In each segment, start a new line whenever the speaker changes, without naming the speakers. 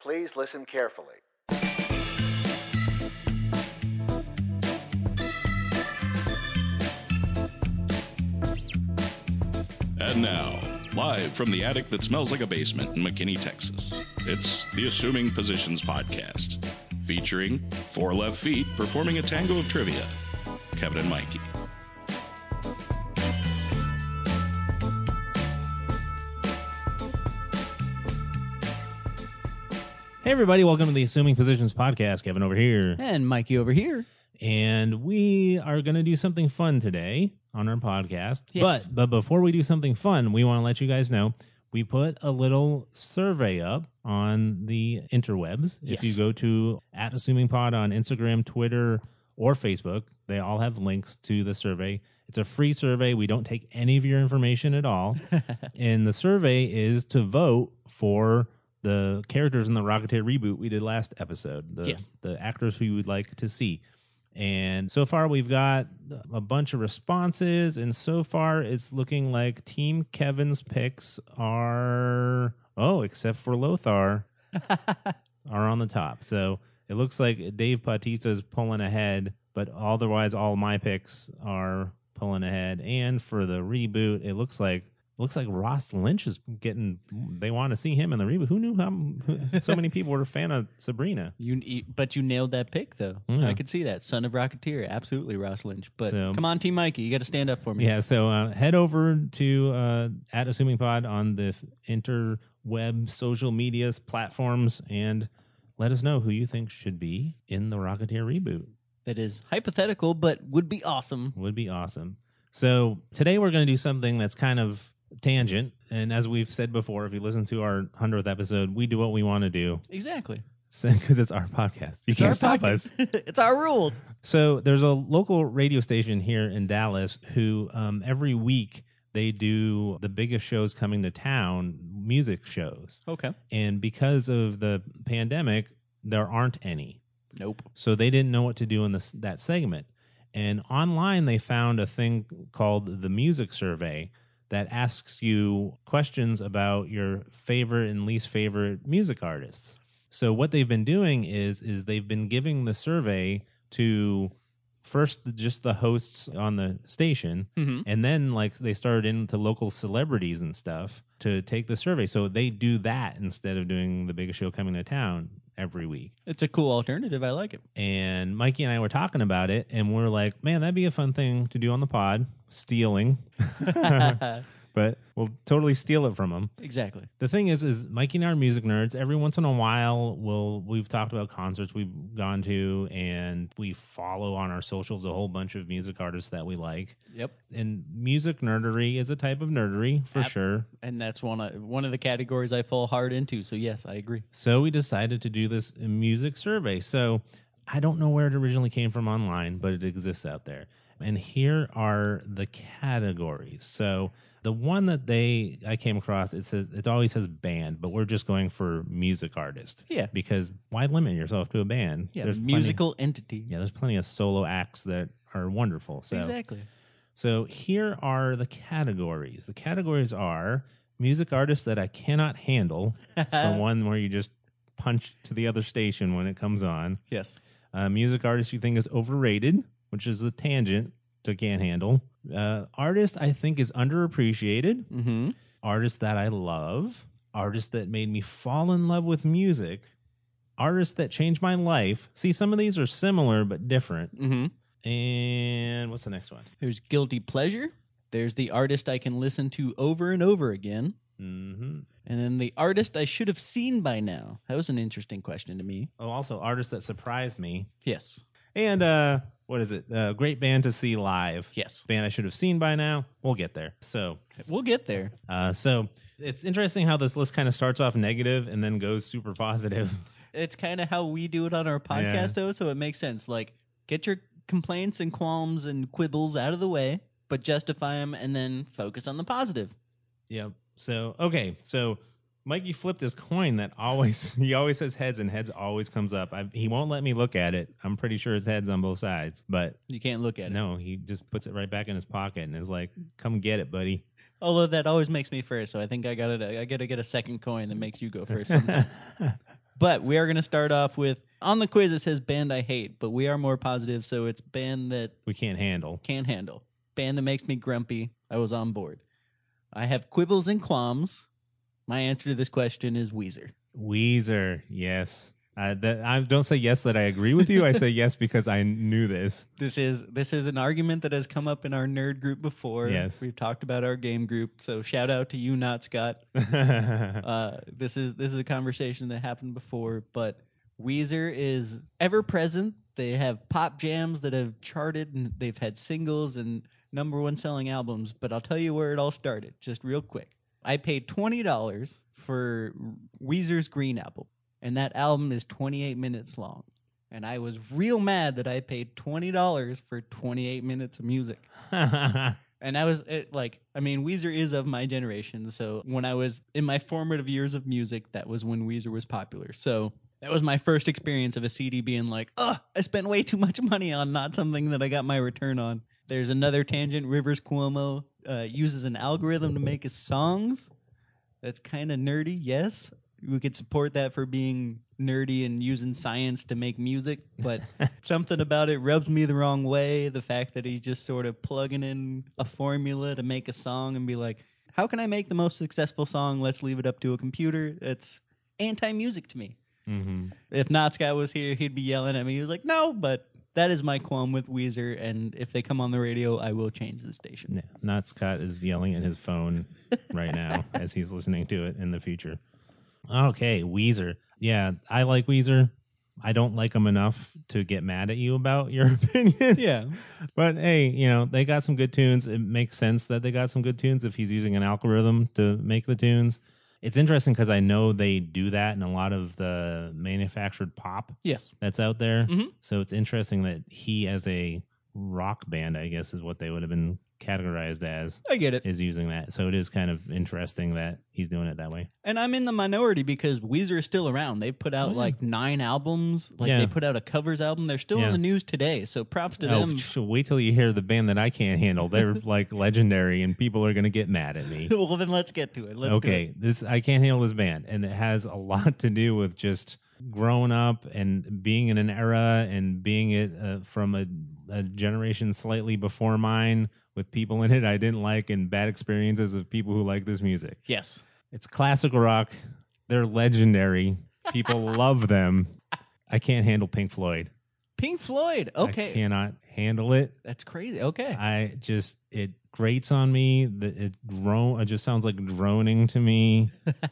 Please listen carefully.
And now, live from the attic that smells like a basement in McKinney, Texas, it's the Assuming Positions Podcast, featuring Four Left Feet performing a tango of trivia, Kevin and Mikey.
Hey everybody, welcome to the Assuming Positions Podcast. Kevin over here.
And Mikey over here.
And we are going to do something fun today on our podcast.
Yes.
But before we do something fun, we want to let you guys know we put a little survey up on the interwebs.
Yes.
If you go to @AssumingPod on Instagram, Twitter, or Facebook, they all have links to the survey. It's a free survey. We don't take any of your information at all. And the survey is to vote for the characters in the Rocketeer reboot we did last episode, the actors who you would like to see. And so far we've got a bunch of responses, and so far it's looking like Team Kevin's picks are, except for Lothar, are on the top. So it looks like Dave Bautista is pulling ahead, but otherwise all my picks are pulling ahead. And for the reboot, it looks like Ross Lynch is getting. They want to see him in the reboot. Who knew so many people were a fan of Sabrina?
But you nailed that pick, though.
Yeah.
I could see that. Son of Rocketeer, absolutely Ross Lynch. But
So-
come on, Team Mikey, you got to stand up for me.
Yeah. So head over to @AssumingPod on the interweb social medias platforms and let us know who you think should be in the Rocketeer reboot.
That is hypothetical, but would be awesome.
Would be awesome. So today we're going to do something that's kind of tangent, and as we've said before, if you listen to our 100th episode, we do what we want to do
Exactly.
because it's our podcast. You can't stop us.
It's our rules.
So there's a local radio station here in Dallas who every week they do the biggest shows coming to town, music shows.
Okay.
And because of the pandemic, there aren't any.
Nope.
So they didn't know what to do in that segment. And online they found a thing called the Music Survey that asks you questions about your favorite and least favorite music artists. So what they've been doing is they've been giving the survey to first just the hosts on the station, and then they started into local celebrities and stuff to take the survey. So they do that instead of doing the biggest show coming to town every week.
It's a cool alternative. I like it.
And Mikey and I were talking about it, and we're like, man, that'd be a fun thing to do on the pod, stealing. But we'll totally steal it from them.
Exactly.
The thing is Mikey and I are music nerds. Every once in a while, we've talked about concerts we've gone to, and we follow on our socials a whole bunch of music artists that we like.
Yep.
And music nerdery is a type of nerdery, for sure.
And that's one of the categories I fall hard into. So, yes, I agree.
So we decided to do this music survey. So I don't know where it originally came from online, but it exists out there. And here are the categories. So the one that I came across, it always says band, but we're just going for music artist.
Yeah.
Because why limit yourself to a band?
Yeah, musical entity.
Yeah, there's plenty of solo acts that are wonderful. So,
Exactly.
So here are the categories. The categories are music artists that I cannot handle. It's the one where you just punch to the other station when it comes on.
Yes.
Music artist you think is overrated, which is a tangent to can't handle. Artist I think is underappreciated.
Mm-hmm.
Artist that I love. Artist that made me fall in love with music. Artist that changed my life. See, some of these are similar but different.
Mm-hmm.
And what's the next one?
There's guilty pleasure. There's the artist I can listen to over and over again.
Mm-hmm.
And then the artist I should have seen by now. That was an interesting question to me.
Oh, also artist that surprised me.
Yes.
And what is it? Great band to see live.
Yes.
Band I should have seen by now. We'll get there. So
We'll get there.
So it's interesting how this list kind of starts off negative and then goes super positive.
It's kind of how we do it on our podcast, though, so it makes sense. Like, get your complaints and qualms and quibbles out of the way, but justify them and then focus on the positive.
Yep. So, okay. So Mikey flipped his coin that he always says heads, and heads always comes up. He won't let me look at it. I'm pretty sure it's heads on both sides, but
You can't look at it.
no, he just puts it right back in his pocket and is like, come get it, buddy.
Although that always makes me first, so I think I gotta get a second coin that makes you go first sometime. But we are going to start off with, on the quiz it says band I hate, but we are more positive, so it's band that
We can't handle.
can't handle. Band that makes me grumpy. I was on board. I have quibbles and qualms. My answer to this question is Weezer.
Weezer, yes. I don't say yes that I agree with you. I say yes because I knew this.
This is an argument that has come up in our nerd group before.
Yes.
We've talked about our game group, so shout out to you, not Scott. This is a conversation that happened before, but Weezer is ever present. They have pop jams that have charted, and they've had singles and #1 selling albums. But I'll tell you where it all started, just real quick. I paid $20 for Weezer's Green Album, and that album is 28 minutes long. And I was real mad that I paid $20 for 28 minutes of music. And I was Weezer is of my generation. So when I was in my formative years of music, that was when Weezer was popular. So that was my first experience of a CD being like, I spent way too much money on not something that I got my return on. There's another tangent. Rivers Cuomo uses an algorithm to make his songs. That's kind of nerdy, yes. We could support that for being nerdy and using science to make music, but something about it rubs me the wrong way. The fact that he's just sort of plugging in a formula to make a song and be like, how can I make the most successful song? Let's leave it up to a computer. It's anti-music to me.
Mm-hmm.
If Not Scott was here, he'd be yelling at me. He was like, no, but that is my qualm with Weezer, and if they come on the radio, I will change the station.
Yeah, not Scott is yelling at his phone right now as he's listening to it in the future. Okay, Weezer. Yeah, I like Weezer. I don't like them enough to get mad at you about your opinion.
Yeah.
But hey, they got some good tunes. It makes sense that they got some good tunes if he's using an algorithm to make the tunes. It's interesting because I know they do that in a lot of the manufactured pop
Yes.
that's out there.
Mhm.
So it's interesting that he, as a rock band, I guess is what they would have been categorized as,
I get it.
is using that. So it is kind of interesting that he's doing it that way.
And I'm in the minority because Weezer is still around. They've put out like 9 albums. Like
Yeah.
they put out a covers album. They're still
Yeah.
in the news today. So props to them.
Wait till you hear the band that I can't handle. They're like legendary, and people are going to get mad at me.
Well, then let's get to it. Let's do
Okay, I can't handle this band, and it has a lot to do with just growing up and being in an era and being it from a generation slightly before mine, with people in it I didn't like and bad experiences of people who like this music.
Yes.
It's classical rock. They're legendary. People love them. I can't handle Pink Floyd.
Pink Floyd.
I
Okay.
cannot handle it.
That's crazy. Okay.
It grates on me. It just sounds like droning to me.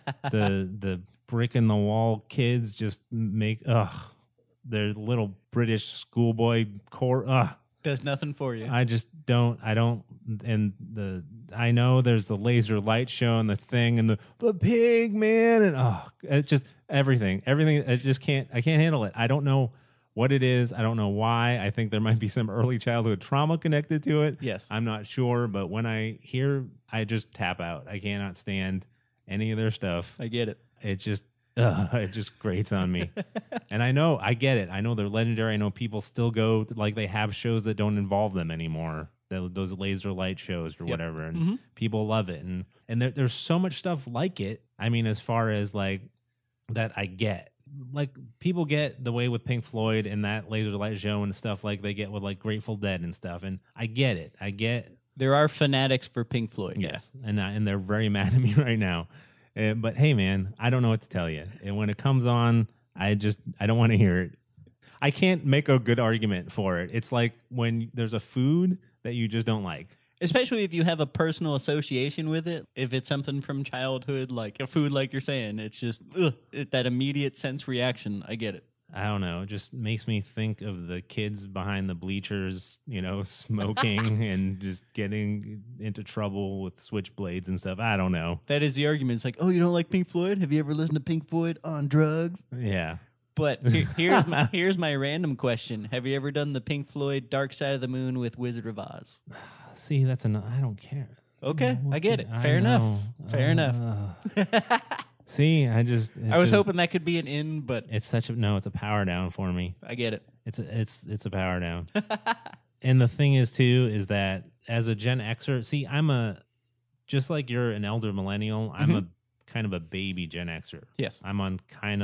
the brick in the wall kids just make their little British schoolboy core.
Does nothing for you.
I know there's the laser light show and the thing and the pig man and it just everything. I can't handle it. I don't know what it is. I don't know why. I think there might be some early childhood trauma connected to it.
Yes.
I'm not sure, but when I hear, I just tap out. I cannot stand any of their stuff.
I get it.
It just grates on me. And I get it. I know they're legendary. I know people still go, like they have shows that don't involve them anymore. Those laser light shows or whatever. And people love it. And there's so much stuff like it. I mean, as far as like that I get. Like people get the way with Pink Floyd and that laser light show and stuff like they get with like Grateful Dead and stuff. And I get it.
There are fanatics for Pink Floyd.
Yes. And they're very mad at me right now. But hey, man, I don't know what to tell you. And when it comes on, I don't want to hear it. I can't make a good argument for it. It's like when there's a food that you just don't like.
Especially if you have a personal association with it. If it's something from childhood, like a food, like you're saying, it's just that immediate sense reaction. I get it.
I don't know. It just makes me think of the kids behind the bleachers, smoking and just getting into trouble with switchblades and stuff. I don't know.
That is the argument. It's like, oh, you don't like Pink Floyd? Have you ever listened to Pink Floyd on drugs?
Yeah.
But here's my random question. Have you ever done the Pink Floyd Dark Side of the Moon with Wizard of Oz?
See, I don't care.
Okay, I get it.
I
Fair enough.
know.
Fair enough.
See, I
was hoping that could be an in, but
it's it's a power down for me.
I get it.
It's a power down. And the thing is too is that as a Gen Xer, see, just like you're an elder millennial, I'm a kind of a baby Gen Xer.
Yes.
I'm on kind of the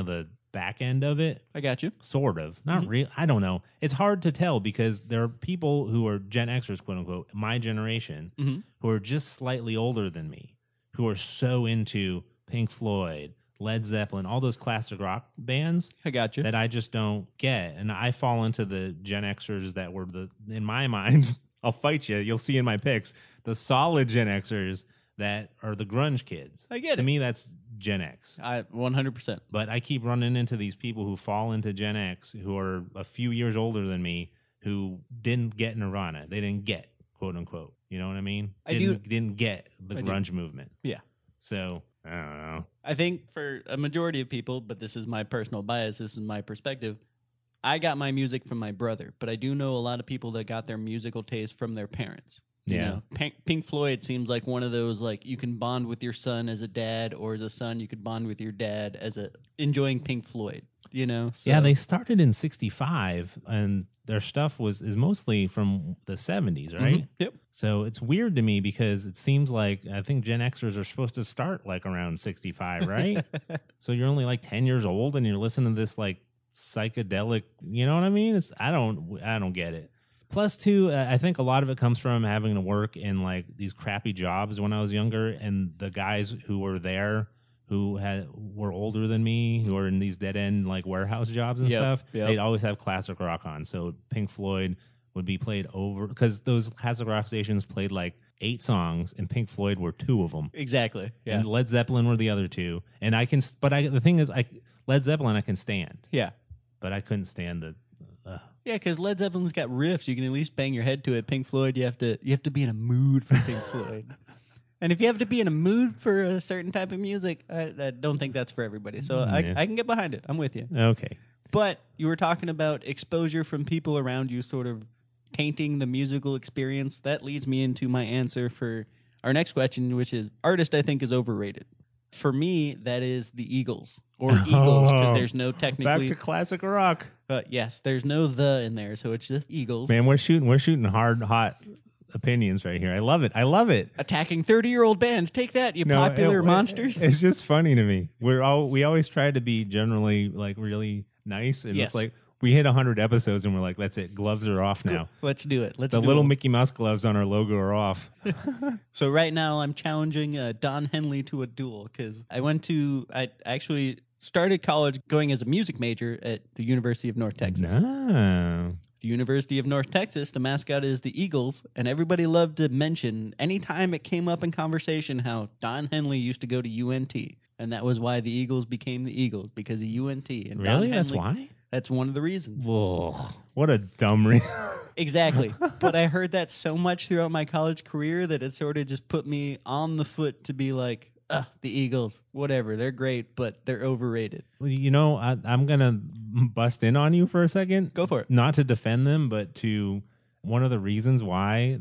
back end of it.
I got you.
Sort of. Not real. I don't know. It's hard to tell because there are people who are Gen Xers, quote unquote, my generation, who are just slightly older than me, who are so into Pink Floyd, Led Zeppelin, all those classic rock bands
I got you.
that I just don't get. And I fall into the Gen Xers that were in my mind, I'll fight you. You'll see in my picks, the solid Gen Xers that are the grunge kids.
I get it.
To me, that's Gen X.
100%.
But I keep running into these people who fall into Gen X who are a few years older than me who didn't get Nirvana. They didn't get, quote unquote. You know what I mean? Didn't get the grunge movement.
Yeah.
So, I don't know.
I think for a majority of people, but this is my personal bias, this is my perspective, I got my music from my brother, but I do know a lot of people that got their musical taste from their parents. You know, Pink Floyd seems like one of those, like, you can bond with your son as a dad, or as a son, you could bond with your dad as enjoying Pink Floyd, you know? So.
Yeah, they started in 65, and their stuff is mostly from the 70s, right?
Yep.
So it's weird to me because it seems like I think Gen Xers are supposed to start like around 65, right? So you're only like 10 years old and you're listening to this like psychedelic, you know what I mean? I don't get it. Plus, too, I think a lot of it comes from having to work in like these crappy jobs when I was younger, and the guys who were there who were older than me, who were in these dead end like warehouse jobs and stuff. They'd always have classic rock on. So Pink Floyd would be played over because those classic rock stations played like 8 songs, and Pink Floyd were 2 of them.
Exactly. Yeah.
And Led Zeppelin were the other 2. And the thing is, Led Zeppelin I can stand.
Yeah.
But I couldn't stand the.
Yeah, because Led Zeppelin's got riffs. You can at least bang your head to it. Pink Floyd, you have to be in a mood for Pink Floyd. And if you have to be in a mood for a certain type of music, I don't think that's for everybody. So I can get behind it. I'm with you.
Okay.
But you were talking about exposure from people around you sort of tainting the musical experience. That leads me into my answer for our next question, which is artist I think is overrated. For me, that is the Eagles, or Eagles, because there's no technically...
Back to classic rock.
Yes, there's no the in there, so it's just Eagles.
Man, we're shooting hard, hot opinions right here. I love it.
Attacking 30-year-old bands. Take that, you popular monsters.
It's just funny to me. We always try to be generally like really nice, and it's like we hit 100 episodes and we're like, that's it. Gloves are off now.
Let's do it.
The little Mickey Mouse gloves on our logo are off.
So right now I'm challenging Don Henley to a duel because I actually started college going as a music major at the University of North Texas.
No.
The University of North Texas, the mascot is the Eagles, and everybody loved to mention anytime it came up in conversation how Don Henley used to go to UNT, and that was why the Eagles became the Eagles, because of UNT. And
really? That's why?
That's one of the reasons.
Whoa, what a dumb reason.
Exactly. But I heard that so much throughout my college career that it sort of just put me on the foot to be like, the Eagles, whatever, they're great, but they're overrated.
Well, you know, I'm going to bust in on you for a second.
Go for it.
Not to defend them, but to one of the reasons why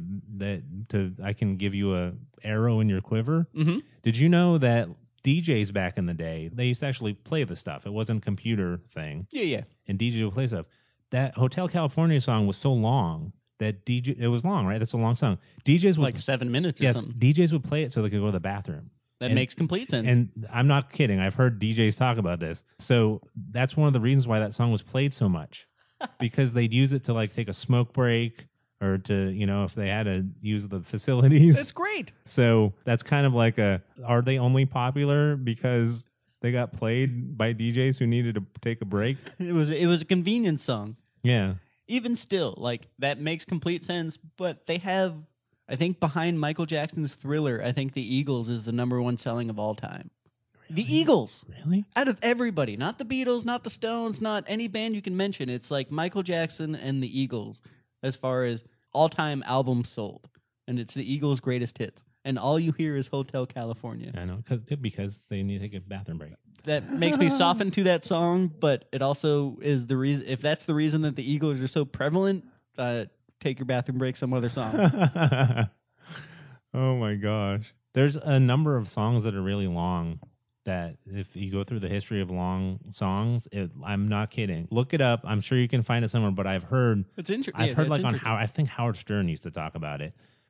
I can give you a arrow in your quiver. Mm-hmm. Did you know that DJs back in the day, they used to actually play the stuff. It wasn't a computer thing.
Yeah.
And DJs would play stuff. That Hotel California song was so long that it was long, right? That's a long song. DJs would
like 7 minutes or something.
DJs would play it so they could go to the bathroom.
That makes complete sense.
And I'm not kidding. I've heard DJs talk about this. So that's one of the reasons why that song was played so much. Because they'd use it to like take a smoke break or to, you know, if they had to use the facilities.
That's great.
So that's kind of like are they only popular because they got played by DJs who needed to take a break?
It was a convenience song.
Yeah.
Even still, like, that makes complete sense, but they have, I think behind Michael Jackson's Thriller, I think the Eagles is the #1 selling of all time. Really? The Eagles.
Really?
Out of everybody. Not the Beatles, not the Stones, not any band you can mention. It's like Michael Jackson and the Eagles as far as all-time albums sold. And it's the Eagles' greatest hits. And all you hear is Hotel California.
I know, because they need to take a bathroom break.
That makes me soften to that song, but it also is the reason. If that's the reason that the Eagles are so prevalent, take your bathroom break, some other song.
Oh my gosh. There's a number of songs that are really long that if you go through the history of long songs, I'm not kidding. Look it up. I'm sure you can find it somewhere, but I've heard
It's interesting.
I've heard like on how I think Howard Stern used to talk about it.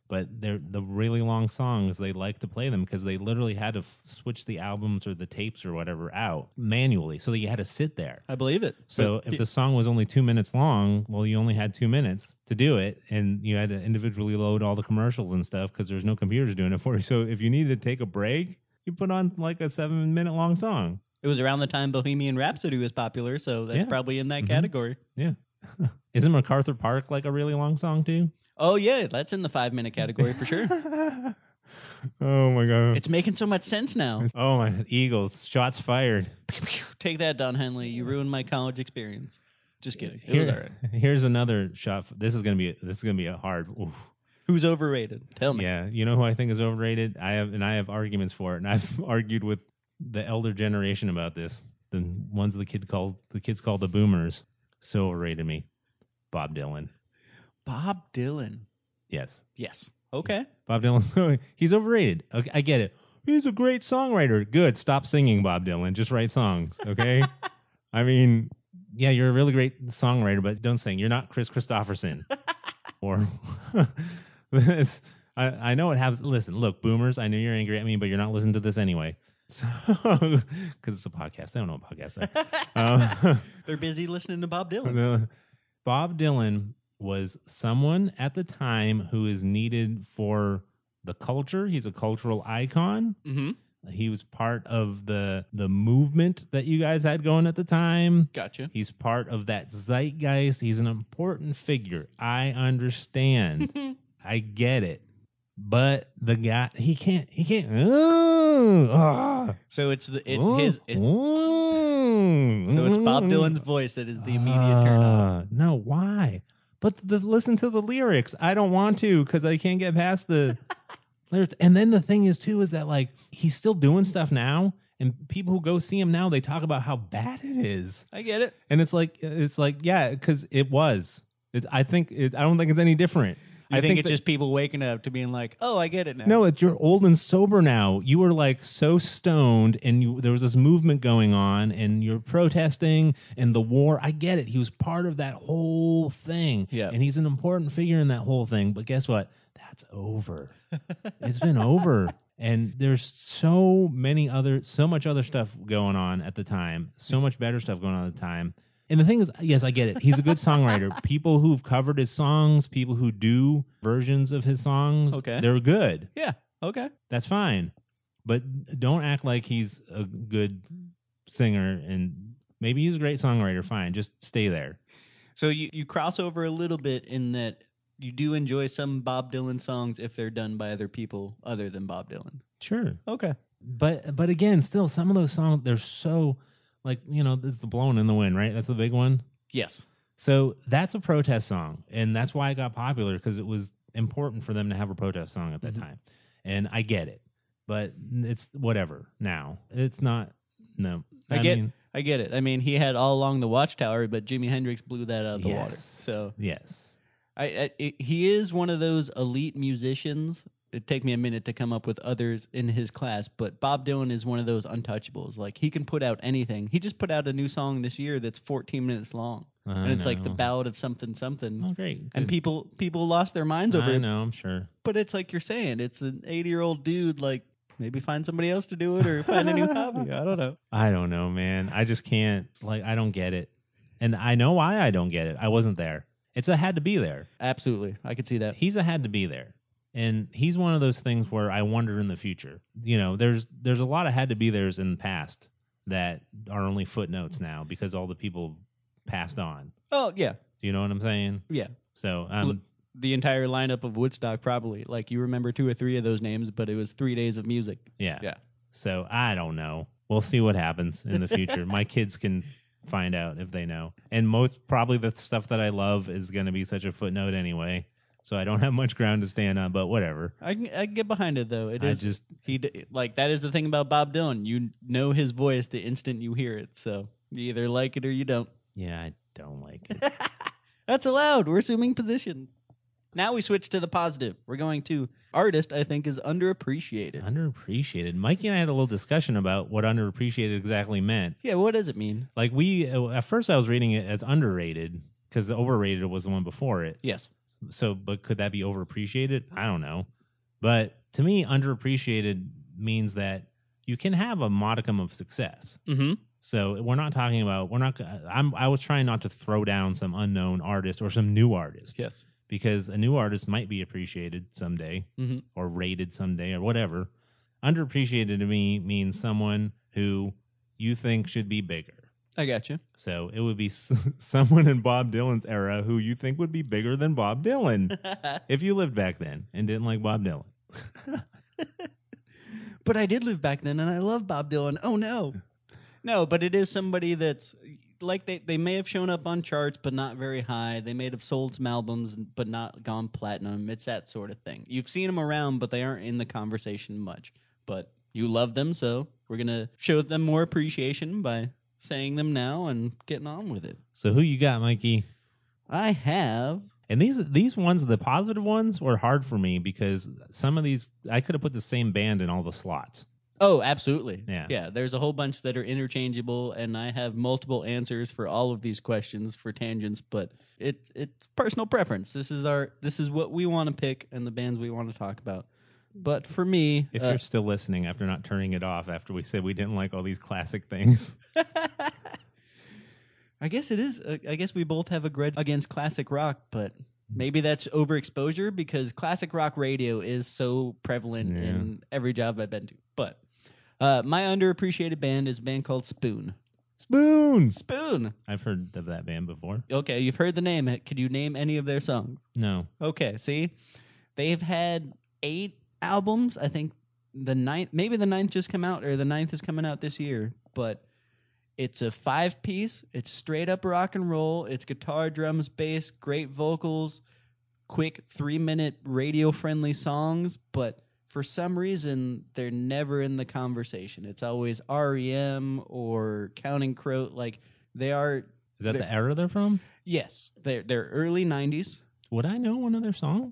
But they're the really long songs. They like to play them because they literally had to switch the albums or the tapes or whatever out manually, so that you had to sit there.
I believe it.
So
But
if the song was only 2 minutes long, well, you only had 2 minutes to do it, and you had to individually load all the commercials and stuff because there's no computers doing it for you. So if you needed to take a break, you put on like a 7-minute long song.
it was around the time Bohemian Rhapsody was popular, so that's
Yeah.
probably in that
Mhm.
category.
Yeah. Isn't MacArthur Park like a really long song too?
Oh yeah, that's in the 5-minute category for sure.
Oh my god.
It's making so much sense now.
Oh my Eagles. Shots fired.
Take that, Don Henley. You ruined my college experience. Just kidding. It
Here-
was all right.
Here's another shot. This is gonna be a hard. Oof.
Who's overrated? Tell me.
Yeah, you know who I think is overrated? I have arguments for it, and I've argued with the elder generation about this. The ones the kids call the boomers. So overrated me. Bob Dylan.
Bob Dylan.
Yes.
Yes. Okay.
Bob Dylan. He's overrated. Okay, I get it. He's a great songwriter. Good. Stop singing, Bob Dylan. Just write songs, okay? I mean, yeah, you're a really great songwriter, but don't sing. You're not Chris Christopherson. Or this. I know it has. Listen, look, boomers. I know you're angry at me, but you're not listening to this anyway. So, because it's a podcast. They don't know what podcasts are.
They're busy listening to Bob Dylan.
Bob Dylan was someone at the time who is needed for the culture. He's a cultural icon.
Mm-hmm.
He was part of the movement that you guys had going at the time.
Gotcha.
He's part of that zeitgeist. He's an important figure. I understand. I get it. But the guy, he can't.
So it's Bob Dylan's voice that is the immediate turn on.
No, why? But listen to the lyrics. I don't want to because I can't get past the lyrics. And then the thing is too is that like he's still doing stuff now, and people who go see him now they talk about how bad it is.
I get it.
And it's like yeah, because it was. I don't think it's any different.
I think it's
that-
just people waking up to being like, "Oh, I get it now."
No, you're old and sober now. You were like so stoned, and there was this movement going on, and you're protesting and the war. I get it. He was part of that whole thing,
Yeah.
and he's an important figure in that whole thing. But guess what? That's over. It's been over. And there's so much other stuff going on at the time. So much better stuff going on at the time. And the thing is, yes, I get it. He's a good songwriter. People who've covered his songs, people who do versions of his songs,
Okay.
they're good.
Yeah. Okay.
That's fine. But don't act like he's a good singer, and maybe he's a great songwriter. Fine. Just stay there.
So you cross over a little bit in that you do enjoy some Bob Dylan songs if they're done by other people other than Bob Dylan.
Sure.
Okay.
But again, still, some of those songs, they're so, like, this is the Blowing in the Wind, right? That's the big one.
Yes.
So that's a protest song, and that's why it got popular, because it was important for them to have a protest song at that time. And I get it, but it's whatever now. It's not, no.
I get it. I mean, he had All Along the Watchtower, but Jimi Hendrix blew that out of the water.
Yes.
So
Yes.
he is one of those elite musicians. It'd take me a minute to come up with others in his class, but Bob Dylan is one of those untouchables. Like, he can put out anything. He just put out a new song this year that's 14 minutes long. And it's like the Ballad of something something.
Oh, great.
And people lost their minds over
I
it.
know, I'm sure.
But it's like you're saying, it's an 80-year-old dude. Like, maybe find somebody else to do it or find a new hobby. I don't know.
I don't know, man. I just can't, I don't get it. And I know why I don't get it. I wasn't there. It's a had to be there.
Absolutely. I could see that.
He's a had to be there. And he's one of those things where I wonder in the future. There's a lot of had to be there's in the past that are only footnotes now because all the people passed on.
Oh, yeah.
Do you know what I'm saying?
Yeah.
So,
The entire lineup of Woodstock, probably. Like, you remember 2 or 3 of those names, but it was 3 days of music.
yeah.
Yeah.
So I don't know. We'll see what happens in the future. My kids can find out if they know. And probably the stuff that I love is going to be such a footnote anyway. So I don't have much ground to stand on, but whatever.
I can get behind it, though. It is
just
that is the thing about Bob Dylan. You know his voice the instant you hear it. So you either like it or you don't.
Yeah, I don't like it.
That's allowed. We're assuming position. Now we switch to the positive. We're going to artist I think is underappreciated.
Underappreciated. Mikey and I had a little discussion about what underappreciated exactly meant.
Yeah, what does it mean?
Like at first I was reading it as underrated because the overrated was the one before it.
Yes.
So, but could that be overappreciated? I don't know. But to me, underappreciated means that you can have a modicum of success.
Mm-hmm.
So we're not talking about, I was trying not to throw down some unknown artist or some new artist.
Yes.
Because a new artist might be appreciated someday or rated someday or whatever. Underappreciated to me means someone who you think should be bigger.
I got you.
So it would be someone in Bob Dylan's era who you think would be bigger than Bob Dylan if you lived back then and didn't like Bob Dylan.
But I did live back then and I love Bob Dylan. Oh, no. No, but it is somebody that's like they may have shown up on charts, but not very high. They may have sold some albums, but not gone platinum. It's that sort of thing. You've seen them around, but they aren't in the conversation much. But you love them, so we're going to show them more appreciation by saying them now and getting on with it.
So who you got, Mikey?
I have.
And these ones, the positive ones, were hard for me because some of these, I could have put the same band in all the slots.
Oh, absolutely.
Yeah.
There's a whole bunch that are interchangeable, and I have multiple answers for all of these questions for tangents, but it's personal preference. This is what we want to pick and the bands we want to talk about. But for me,
if you're still listening after not turning it off after we said we didn't like all these classic things,
I guess it is. I guess we both have a grudge against classic rock, but maybe that's overexposure because classic rock radio is so prevalent in every job I've been to. But my underappreciated band is a band called Spoon. Spoon.
I've heard of that band before.
Okay, you've heard the name. Could you name any of their songs?
No.
Okay, see? They've had 8 albums. I think the 9th just come out, or the 9th is coming out this year. But it's a 5-piece. It's straight up rock and roll. It's guitar, drums, bass, great vocals, quick 3-minute radio-friendly songs, but for some reason, they're never in the conversation. It's always REM or Counting Crow. Like, they are...
Is that the era they're from?
Yes. They're early 90s.
Would I know one of their songs?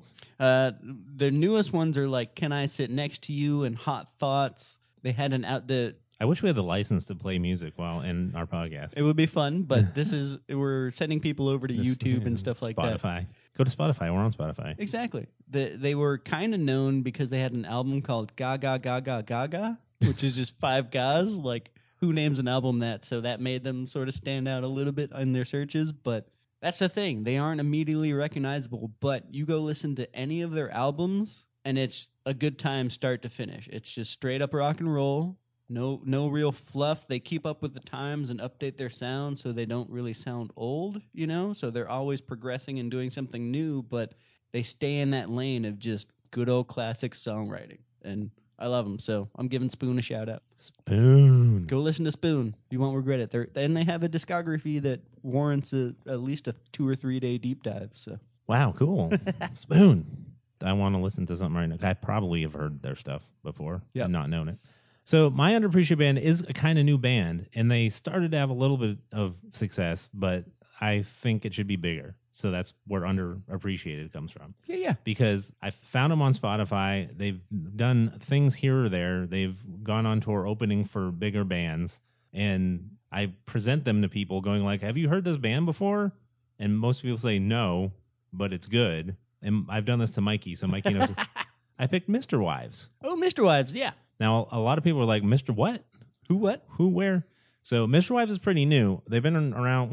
The newest ones are like Can I Sit Next to You and Hot Thoughts. They had
I wish we had the license to play music while in our podcast.
It would be fun, but we're sending people over to YouTube and stuff like that.
Spotify. Go to Spotify. We're on Spotify.
Exactly. They were kind of known because they had an album called Gaga Gaga Gaga, which is just 5 Gas. Like, who names an album that? So that made them sort of stand out a little bit in their searches, but that's the thing. They aren't immediately recognizable, but you go listen to any of their albums, and it's a good time start to finish. It's just straight up rock and roll. No real fluff. They keep up with the times and update their sound so they don't really sound old, So they're always progressing and doing something new, but they stay in that lane of just good old classic songwriting. And I love them, so I'm giving Spoon a shout-out.
Spoon.
Go listen to Spoon. You won't regret it. And they have a discography that warrants at least a 2 or 3 day deep dive. So
wow, cool. Spoon. I want to listen to something right now. I probably have heard their stuff before and not known it. So my underappreciated band is a kind of new band, and they started to have a little bit of success, but I think it should be bigger. So that's where underappreciated comes from.
Yeah.
Because I found them on Spotify. They've done things here or there. They've gone on tour opening for bigger bands, and I present them to people going like, have you heard this band before? And most people say no, but it's good. And I've done this to Mikey, so Mikey knows. I picked Mr. Wives.
Oh, Mr. Wives, yeah.
Now, a lot of people are like, Mr. What?
Who, what?
Who, where? So Mr. Wives is pretty new. They've been around,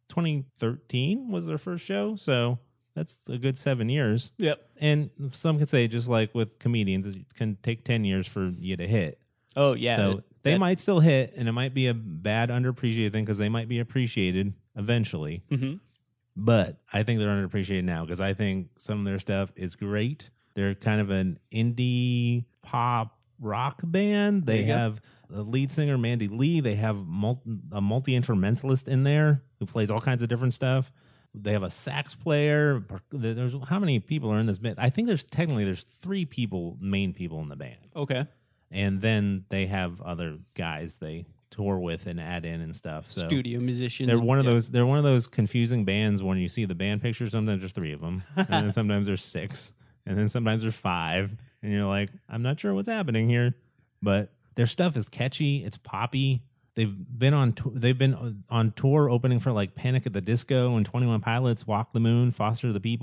2013 was their first show. So that's a good 7 years.
Yep.
And some could say, just like with comedians, it can take 10 years for you to hit.
Oh, yeah.
So they might still hit, and it might be a bad underappreciated thing because they might be appreciated eventually.
Mm-hmm.
But I think they're underappreciated now because I think some of their stuff is great. They're kind of an indie pop rock band. They have the lead singer, Mandy Lee. They have a multi-instrumentalist in there who plays all kinds of different stuff. They have a sax player. There's how many people are in this band? I think there's 3 main people in the band.
Okay.
And then they have other guys they tour with and add in and stuff. So
studio musicians.
They're one of those. They're one of those confusing bands when you see the band picture. Sometimes there's 3 of them, and then sometimes there's 6, and then sometimes there's 5, and you're like, I'm not sure what's happening here. But their stuff is catchy. It's poppy. They've been on tour opening for like Panic at the Disco and 21 Pilots, Walk the Moon, Foster the People.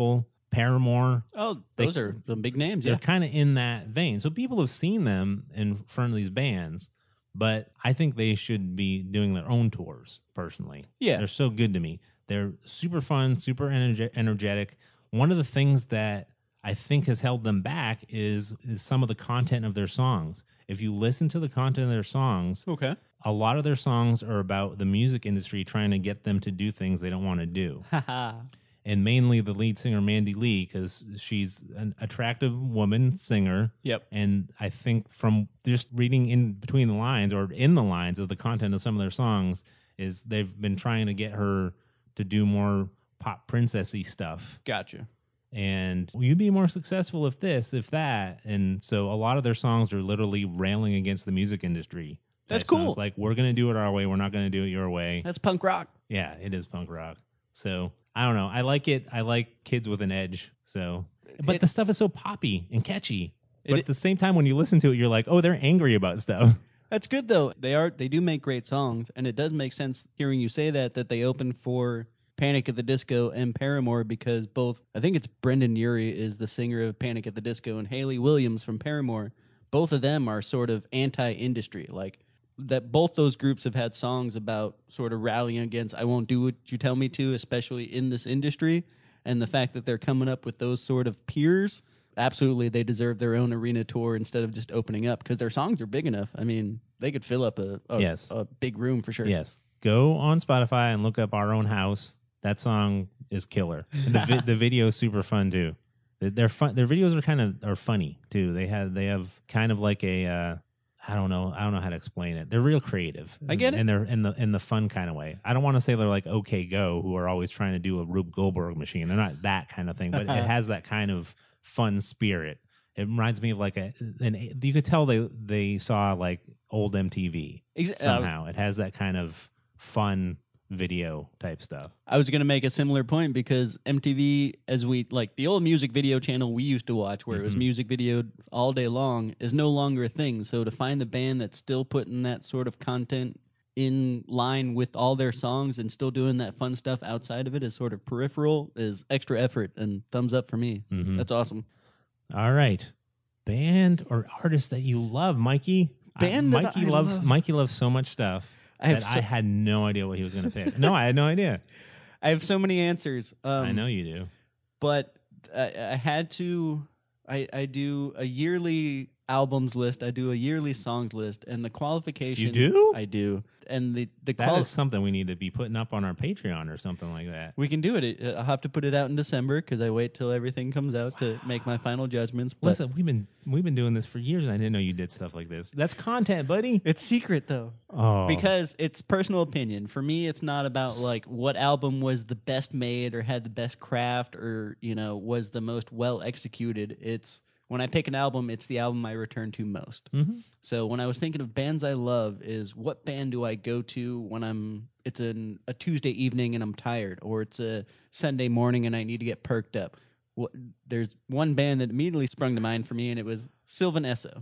Paramore.
Oh,
They-
those are some big names.
They're
Yeah.
kind of in that vein. So people have seen them in front of these bands, but I think they should be doing their own tours personally.
Yeah.
They're so good to me. They're super fun, super energetic. One of the things that I think has held them back is some of the content of their songs. If you listen to the content of their songs,
Okay.
a lot of their songs are about the music industry trying to get them to do things they don't want to do.
Haha.
And mainly the lead singer, Mandy Lee, because she's an attractive woman singer.
Yep.
And I think from just reading in between the lines or in the lines of the content of some of their songs is they've been trying to get her to do more pop princessy stuff.
Gotcha.
And you'd be more successful if this, if that. And so a lot of their songs are literally railing against the music industry.
That's
That sounds
cool.
like, we're going to do it our way. We're not going to do it your way.
That's punk rock.
Yeah, it is punk rock. So I don't know. I like it. I like kids with an edge. So, but the stuff is so poppy and catchy. But at the same time, when you listen to it, you're like, oh, they're angry about stuff.
That's good though. They do make great songs, and it does make sense hearing you say that they opened for Panic at the Disco and Paramore because both, I think it's Brendan Urie is the singer of Panic at the Disco and Haley Williams from Paramore. Both of them are sort of anti-industry, like that. Both those groups have had songs about sort of rallying against I won't do what you tell me to, especially in this industry. And the fact that they're coming up with those sort of peers, absolutely they deserve their own arena tour instead of just opening up because their songs are big enough. I mean, they could fill up a
Yes.
a big room for sure.
Yes. Go on Spotify and look up Our Own House. That song is killer. And the video is super fun too. They're fun. Their videos are funny too. They have kind of like a I don't know how to explain it. They're real creative.
I get it.
And they're in the fun kind of way. I don't want to say they're like OK Go, who are always trying to do a Rube Goldberg machine. They're not that kind of thing, but it has that kind of fun spirit. It reminds me of like you could tell they saw like old MTV somehow. It has that kind of fun video type stuff.
I was going to make a similar point because MTV, as we like the old music video channel we used to watch where it was music video all day long, is no longer a thing. So to find the band that's still putting that sort of content in line with all their songs and still doing that fun stuff outside of it as sort of peripheral is extra effort, and thumbs up for me. That's awesome.
All right. Band or artist that you love, Mikey? Mikey loves so much stuff. I had no idea what he was going to pick. No, I had no idea.
I have so many answers.
I know you do.
But I had to. I do a yearly albums list. I do a yearly songs list, and the qualification.
You do?
I do. And
that is something we need to be putting up on our Patreon or something like that.
We can do it. I'll have to put it out in December because I wait till everything comes out to make my final judgments. But
listen, we've been doing this for years, and I didn't know you did stuff like this. That's content, buddy.
It's secret though.
Oh,
because it's personal opinion. For me, it's not about like what album was the best made or had the best craft or was the most well executed. It's when I pick an album, it's the album I return to most.
Mm-hmm.
So when I was thinking of bands I love, is what band do I go to when it's a Tuesday evening and I'm tired, or it's a Sunday morning and I need to get perked up. There's one band that immediately sprung to mind for me, and it was Sylvan Esso.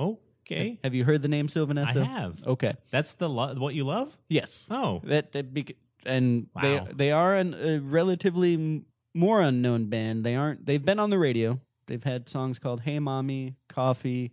Okay.
Have you heard the name Sylvan Esso?
I have.
Okay.
That's what you love?
Yes.
Oh.
Wow. They are a relatively more unknown band. They've been on the radio. They've had songs called Hey Mommy, Coffee,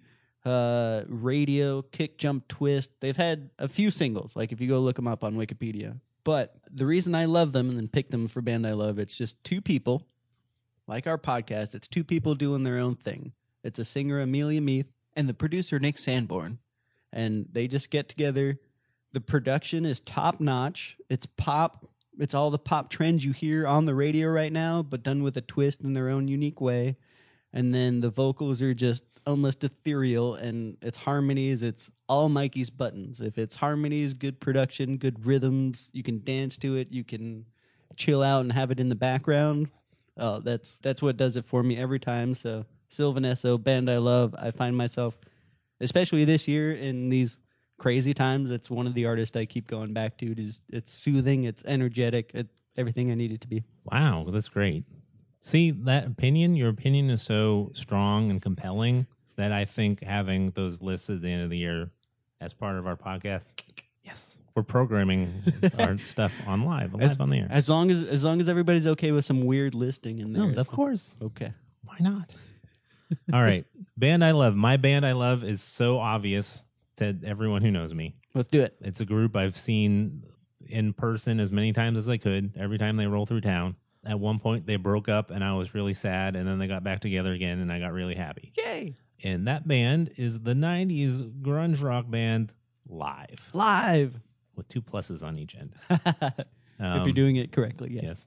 Radio, Kick, Jump, Twist. They've had a few singles, like if you go look them up on Wikipedia. But the reason I love them and then pick them for band I love, it's just two people, like our podcast. It's two people doing their own thing. It's a singer, Amelia Meath, and the producer, Nick Sanborn. And they just get together. The production is top-notch. It's pop. It's all the pop trends you hear on the radio right now, but done with a twist in their own unique way. And then the vocals are just almost ethereal, and it's harmonies. It's all Mikey's buttons. If it's harmonies, good production, good rhythms, you can dance to it. You can chill out and have it in the background. Oh, that's what does it for me every time. So Sylvan Esso, band I love. I find myself, especially this year in these crazy times, it's one of the artists I keep going back to. It's soothing, it's energetic, it's everything I need it to be.
Wow, that's great. See, your opinion is so strong and compelling that I think having those lists at the end of the year as part of our podcast, yes, we're programming our stuff on live on the air.
As long as everybody's okay with some weird listing in there.
No, of course.
Okay.
Why not? All right. Band I love. My band I love is so obvious to everyone who knows me.
Let's do it.
It's a group I've seen in person as many times as I could, every time they roll through town. At one point, they broke up, and I was really sad, and then they got back together again, and I got really happy.
Yay!
And that band is the 90s grunge rock band Live.
Live!
With 2 pluses on each end.
If you're doing it correctly, yes.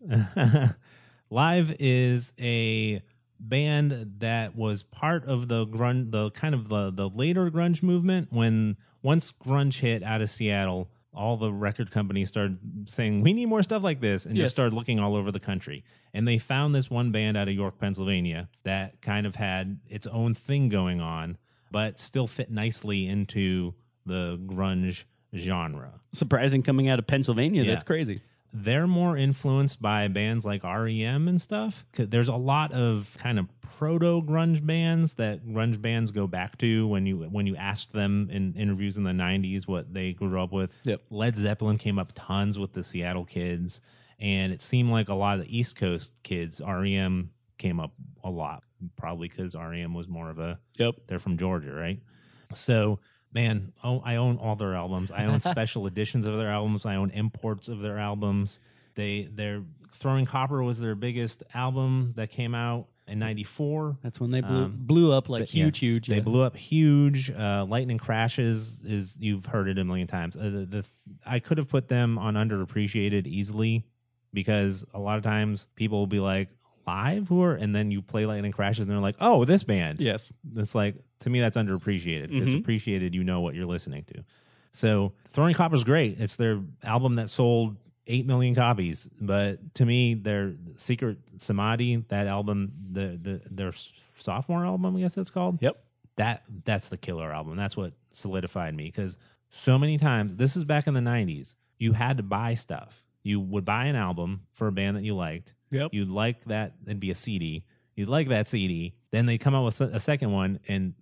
Live is a band that was part of the grunge, the later grunge movement. When once grunge hit out of Seattle, all the record companies started saying, we need more stuff like this, and just started looking all over the country. And they found this one band out of York, Pennsylvania that kind of had its own thing going on, but still fit nicely into the grunge genre.
Surprising coming out of Pennsylvania.
Yeah.
That's crazy.
They're more influenced by bands like REM and stuff. There's a lot of kind of proto grunge bands that grunge bands go back to when you asked them in interviews in the 90s what they grew up with.
Yep.
Led Zeppelin came up tons with the Seattle kids, and it seemed like a lot of the East Coast kids, REM came up a lot, probably because REM was more of a, they're from Georgia, right? So, man, I own all their albums. I own special editions of their albums. I own imports of their albums. Their Throwing Copper was their biggest album that came out in '94.
That's when they blew up like huge.
They blew up huge. Lightning Crashes is, you've heard it a million times. I could have put them on Underappreciated easily, because a lot of times people will be like, Live? And then you play Lightning Crashes and they're like, oh, this band.
Yes.
It's like, to me, that's underappreciated. It's appreciated, you know what you're listening to. So Throwing Copper's great. It's their album that sold 8 million copies. But to me, their Secret Samadhi, that album, their sophomore album, I guess it's called.
Yep.
That's the killer album. That's what solidified me, because so many times, this is back in the 90s, you had to buy stuff. You would buy an album for a band that you liked.
Yep.
You'd like that. It'd be a CD. You'd like that CD. Then they come out with a second one, and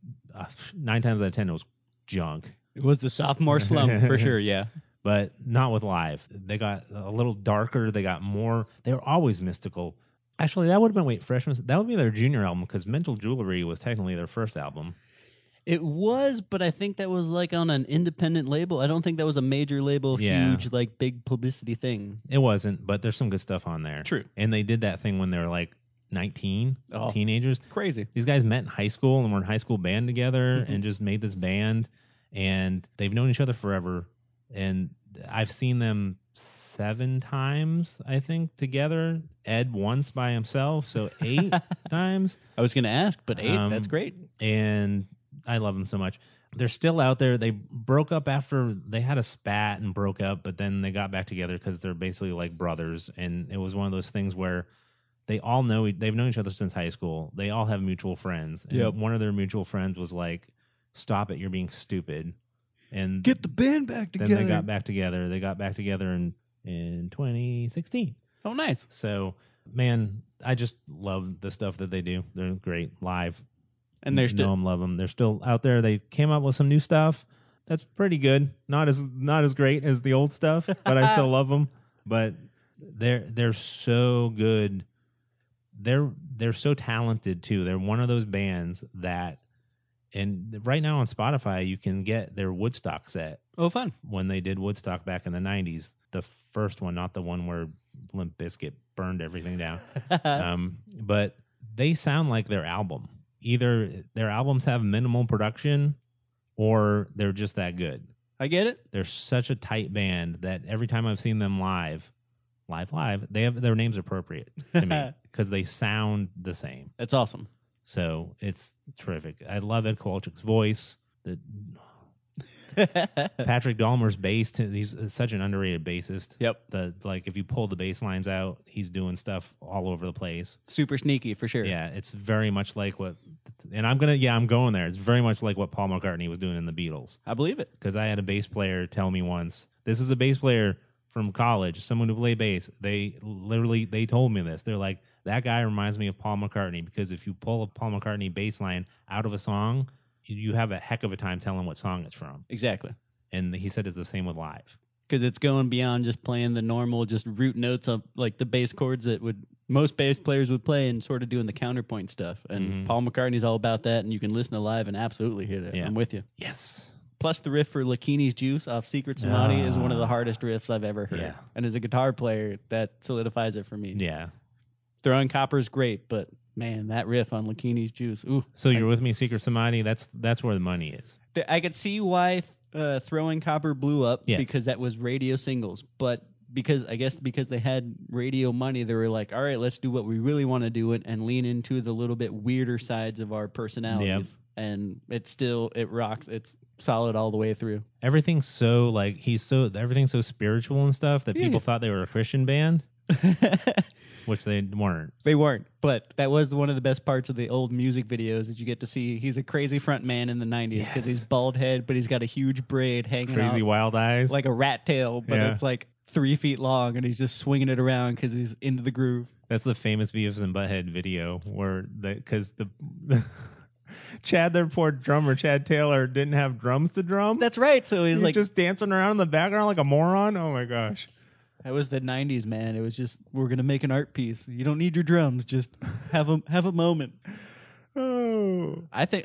9 times out of 10, it was junk.
It was the sophomore slump for sure, yeah.
But not with Live. They got a little darker. They got more. They were always mystical. Actually, that would have been, freshman. That would be their junior album, because Mental Jewelry was technically their first album.
It was, but I think that was like on an independent label. I don't think that was a major label, huge, like big publicity thing.
It wasn't, but there's some good stuff on there.
True.
And they did that thing when they were like 19, teenagers.
Crazy.
These guys met in high school and were in high school band together and just made this band, and they've known each other forever. And I've seen them 7 times, I think, together. Ed once by himself, so 8 times.
I was going to ask, but 8, that's great.
And I love them so much. They're still out there. They broke up after they had a spat and broke up, but then they got back together because they're basically like brothers. And it was one of those things where they all know, they've known each other since high school. They all have mutual friends. And one of their mutual friends was like, stop it, you're being stupid. And
get the band back together.
Then they got back together. They got back together in 2016.
Oh, nice.
So, man, I just love the stuff that they do. They're great live.
And they're still,
know them, love them. They're still out there. They came up with some new stuff that's pretty good. Not as great as the old stuff, but I still love them. But they're so good. They're so talented too. They're one of those bands that, and right now on Spotify you can get their Woodstock set.
Oh, fun!
When they did Woodstock back in the 90s, the first one, not the one where Limp Bizkit burned everything down. But they sound like their album. Either their albums have minimal production or they're just that good.
I get it.
They're such a tight band that every time I've seen them live, they have their name's appropriate to me because they sound the same.
That's awesome.
So it's terrific. I love Ed Kowalczyk's voice. Patrick Dahmer's bass, he's such an underrated bassist.
Yep.
If you pull the bass lines out, he's doing stuff all over the place.
Super sneaky for sure.
Yeah, it's very much like what, and I'm going there. It's very much like what Paul McCartney was doing in the Beatles.
I believe it.
Because I had a bass player tell me once, this is a bass player from college, someone who played bass. They told me this. They're like, that guy reminds me of Paul McCartney, because if you pull a Paul McCartney bass line out of a song, you have a heck of a time telling what song it's from.
Exactly.
And he said it's the same with Live.
because it's going beyond just playing the normal, just root notes of like the bass chords that would most bass players would play, and sort of doing the counterpoint stuff. And Paul McCartney's all about that, and you can listen to live and absolutely hear that.
Yeah.
I'm with you.
Yes.
Plus, the riff for Lakini's Juice off Secret Samadhi is one of the hardest riffs I've ever heard.
Yeah.
And as a guitar player, that solidifies it for me.
Yeah.
Throwing Copper is great, but man, that riff on Lakini's Juice. Ooh.
So you're with me, Secret Samadhi? That's where the money is.
I could see why Throwing Copper blew up,
Yes.
because that was radio singles. But because they had radio money, they were like, all right, let's do what we really want to do and lean into the little bit weirder sides of our personalities. And it rocks. It's solid all the way through.
Everything's so everything's so spiritual and stuff that people thought they were a Christian band, which they weren't.
They weren't, but that was one of the best parts of the old music videos that you get to see. He's a crazy front man in the 90s because he's bald head, but he's got a huge braid hanging
Crazy
out
wild eyes.
like a rat tail, but it's like 3 feet long, and he's just swinging it around because he's into the groove.
That's the famous Beavis and Butthead video where because the Chad, their poor drummer, Chad Taylor, didn't have drums to drum.
That's right. So he's like
just dancing around in the background like a moron. Oh my gosh.
That was the 90s, man. It was just, we're going to make an art piece. You don't need your drums. Just have a moment.
Oh.
I think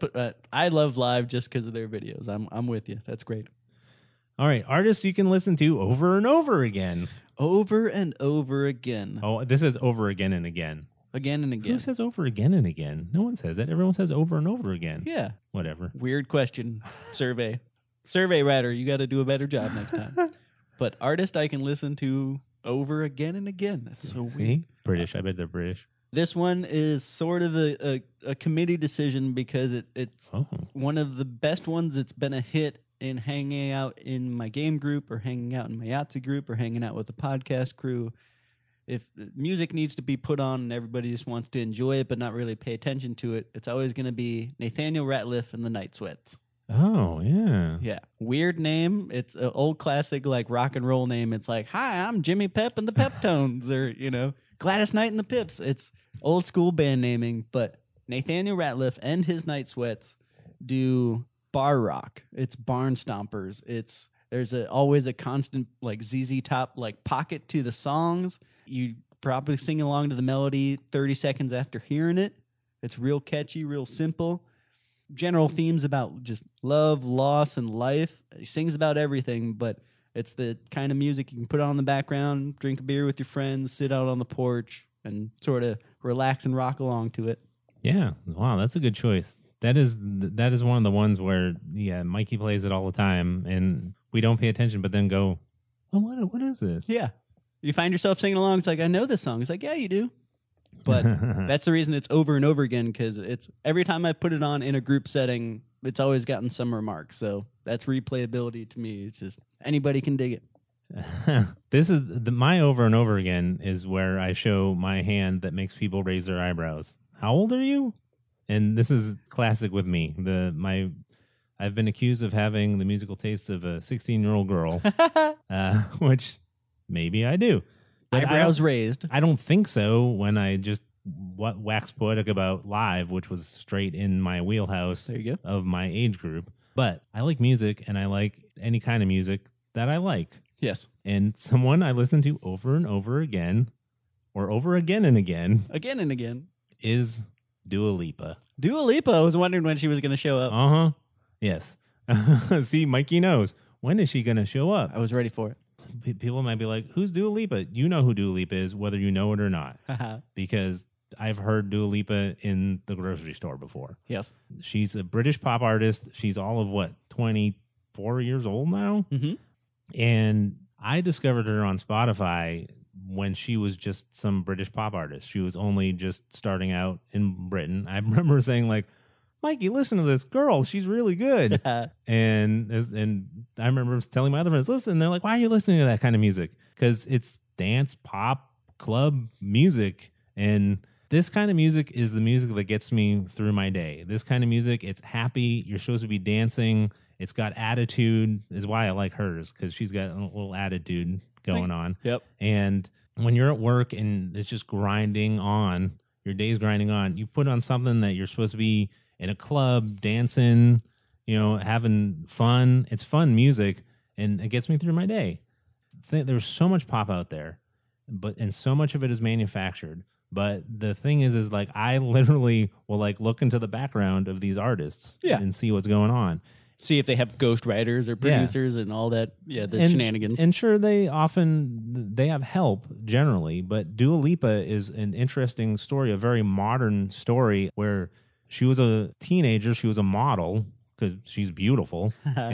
I love live just because of their videos. I'm with you. That's great.
All right. Artists you can listen to over and over again.
Over and over again.
Oh, this is over again and again.
Again and again.
Who says over again and again? No one says that. Everyone says over and over again.
Yeah.
Whatever.
Weird question. Survey writer, you got to do a better job next time. But artist I can listen to over again and again. That's so weird.
See? British. I bet they're British.
This one is sort of a committee decision because it's one of the best ones. It's been a hit in hanging out in my game group or hanging out in my Yahtzee group or hanging out with the podcast crew. If music needs to be put on and everybody just wants to enjoy it but not really pay attention to it, it's always going to be Nathaniel Rateliff and the Night Sweats.
Oh, yeah.
Yeah. Weird name. It's an old classic like rock and roll name. It's like, hi, I'm Jimmy Pep and the Peptones, or, Gladys Knight and the Pips. It's old school band naming, but Nathaniel Rateliff and his Night Sweats do bar rock. It's barn stompers. There's always a constant like ZZ Top like pocket to the songs. You probably sing along to the melody 30 seconds after hearing it. It's real catchy, real simple. General themes about just love, loss, and life. He sings about everything, but it's the kind of music you can put on in the background, drink a beer with your friends, sit out on the porch, and sort of relax and rock along to it.
Yeah. Wow, that's a good choice. That is one of the ones where, Mikey plays it all the time, and we don't pay attention, but then go, oh, what is this?
Yeah. You find yourself singing along. It's like, I know this song. It's like, yeah, you do. But that's the reason it's over and over again, because it's every time I put it on in a group setting, it's always gotten some remarks. So that's replayability to me. It's just anybody can dig it.
This is my over and over again is where I show my hand that makes people raise their eyebrows. How old are you? And this is classic with me. I've been accused of having the musical taste of a 16-year-old girl, which maybe I do. But
Eyebrows raised.
I don't think so when I just wax poetic about live, which was straight in my wheelhouse
There you go.
of my age group. But I like music, and I like any kind of music that I like.
Yes.
And someone I listen to over and over again, or over again and again,
Again and again.
is Dua Lipa.
Dua Lipa. I was wondering when she was going to show up.
Uh-huh. Yes. See, Mikey knows. When is she going to show up?
I was ready for it.
People might be like, who's Dua Lipa? You know who Dua Lipa is, whether you know it or not,
Haha.
because I've heard Dua Lipa in the grocery store before.
Yes.
She's a British pop artist. She's all of 24 years old now?
Mm-hmm.
And I discovered her on Spotify when she was just some British pop artist. She was only just starting out in Britain. I remember saying like, Mikey, listen to this girl. She's really good. and I remember telling my other friends, listen, and they're like, why are you listening to that kind of music? Because it's dance, pop, club music. And this kind of music is the music that gets me through my day. This kind of music, it's happy. You're supposed to be dancing. It's got attitude, is why I like hers, because she's got a little attitude going on.
Yep.
And when you're at work and it's just grinding on, your day's grinding on, you put on something that you're supposed to be in a club, dancing, having fun. It's fun music, and it gets me through my day. There's so much pop out there, and so much of it is manufactured. But the thing is like I literally will like look into the background of these artists and see what's going on.
See if they have ghost writers or producers and all that. Yeah, the shenanigans.
And sure, they have help generally, but Dua Lipa is an interesting story, a very modern story where she was a teenager, she was a model because she's beautiful,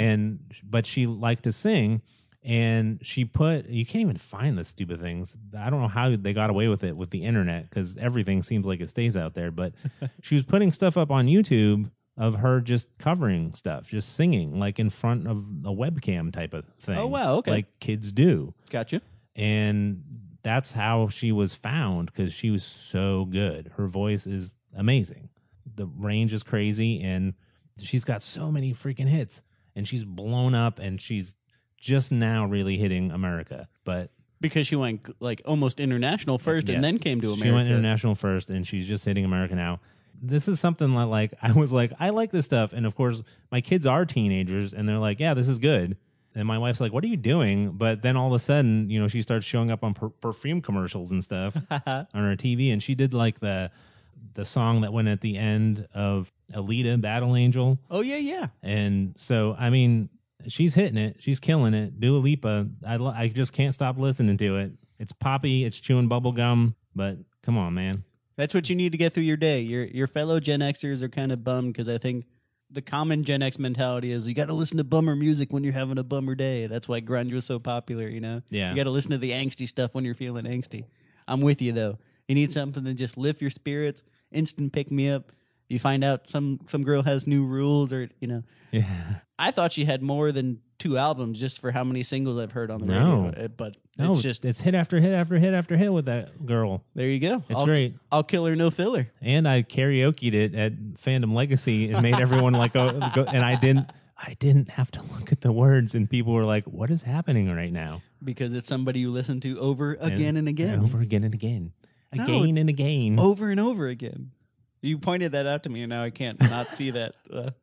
but she liked to sing. And you can't even find the stupid things. I don't know how they got away with it with the internet because everything seems like it stays out there. But she was putting stuff up on YouTube of her just covering stuff, just singing like in front of a webcam type of thing.
Oh, wow. Okay.
Like kids do.
Gotcha.
And that's how she was found because she was so good. Her voice is amazing. The range is crazy. And she's got so many freaking hits. And she's blown up and she's just now really hitting America. But
because she went like almost international first and then came to America.
She went international first and she's just hitting America now. This is something that like I was like, I like this stuff. And of course, my kids are teenagers and they're like, yeah, this is good. And my wife's like, what are you doing? But then all of a sudden, she starts showing up on perfume commercials and stuff on her TV. And she did like the song that went at the end of Alita, Battle Angel.
Oh, yeah, yeah.
And so, I mean, she's hitting it. She's killing it. Dua Lipa, I just can't stop listening to it. It's poppy. It's chewing bubble gum. But come on, man.
That's what you need to get through your day. Your fellow Gen Xers are kind of bummed because I think the common Gen X mentality is you got to listen to bummer music when you're having a bummer day. That's why grunge was so popular, Yeah. You got to listen to the angsty stuff when you're feeling angsty. I'm with you, though. You need something to just lift your spirits, instant pick me up. You find out some girl has new rules or,
Yeah.
I thought she had more than 2 albums just for how many singles I've heard on the radio. But it's
hit after hit after hit after hit with that girl.
There you go.
It's great.
I'll kill her, no filler.
And I karaoke'd it at Fandom Legacy and made everyone like go, and I didn't have to look at the words and people were like, what is happening right now?
Because it's somebody you listen to over again and again.
Over again and again. Again and again.
Over and over again. You pointed that out to me and now I can't not see that.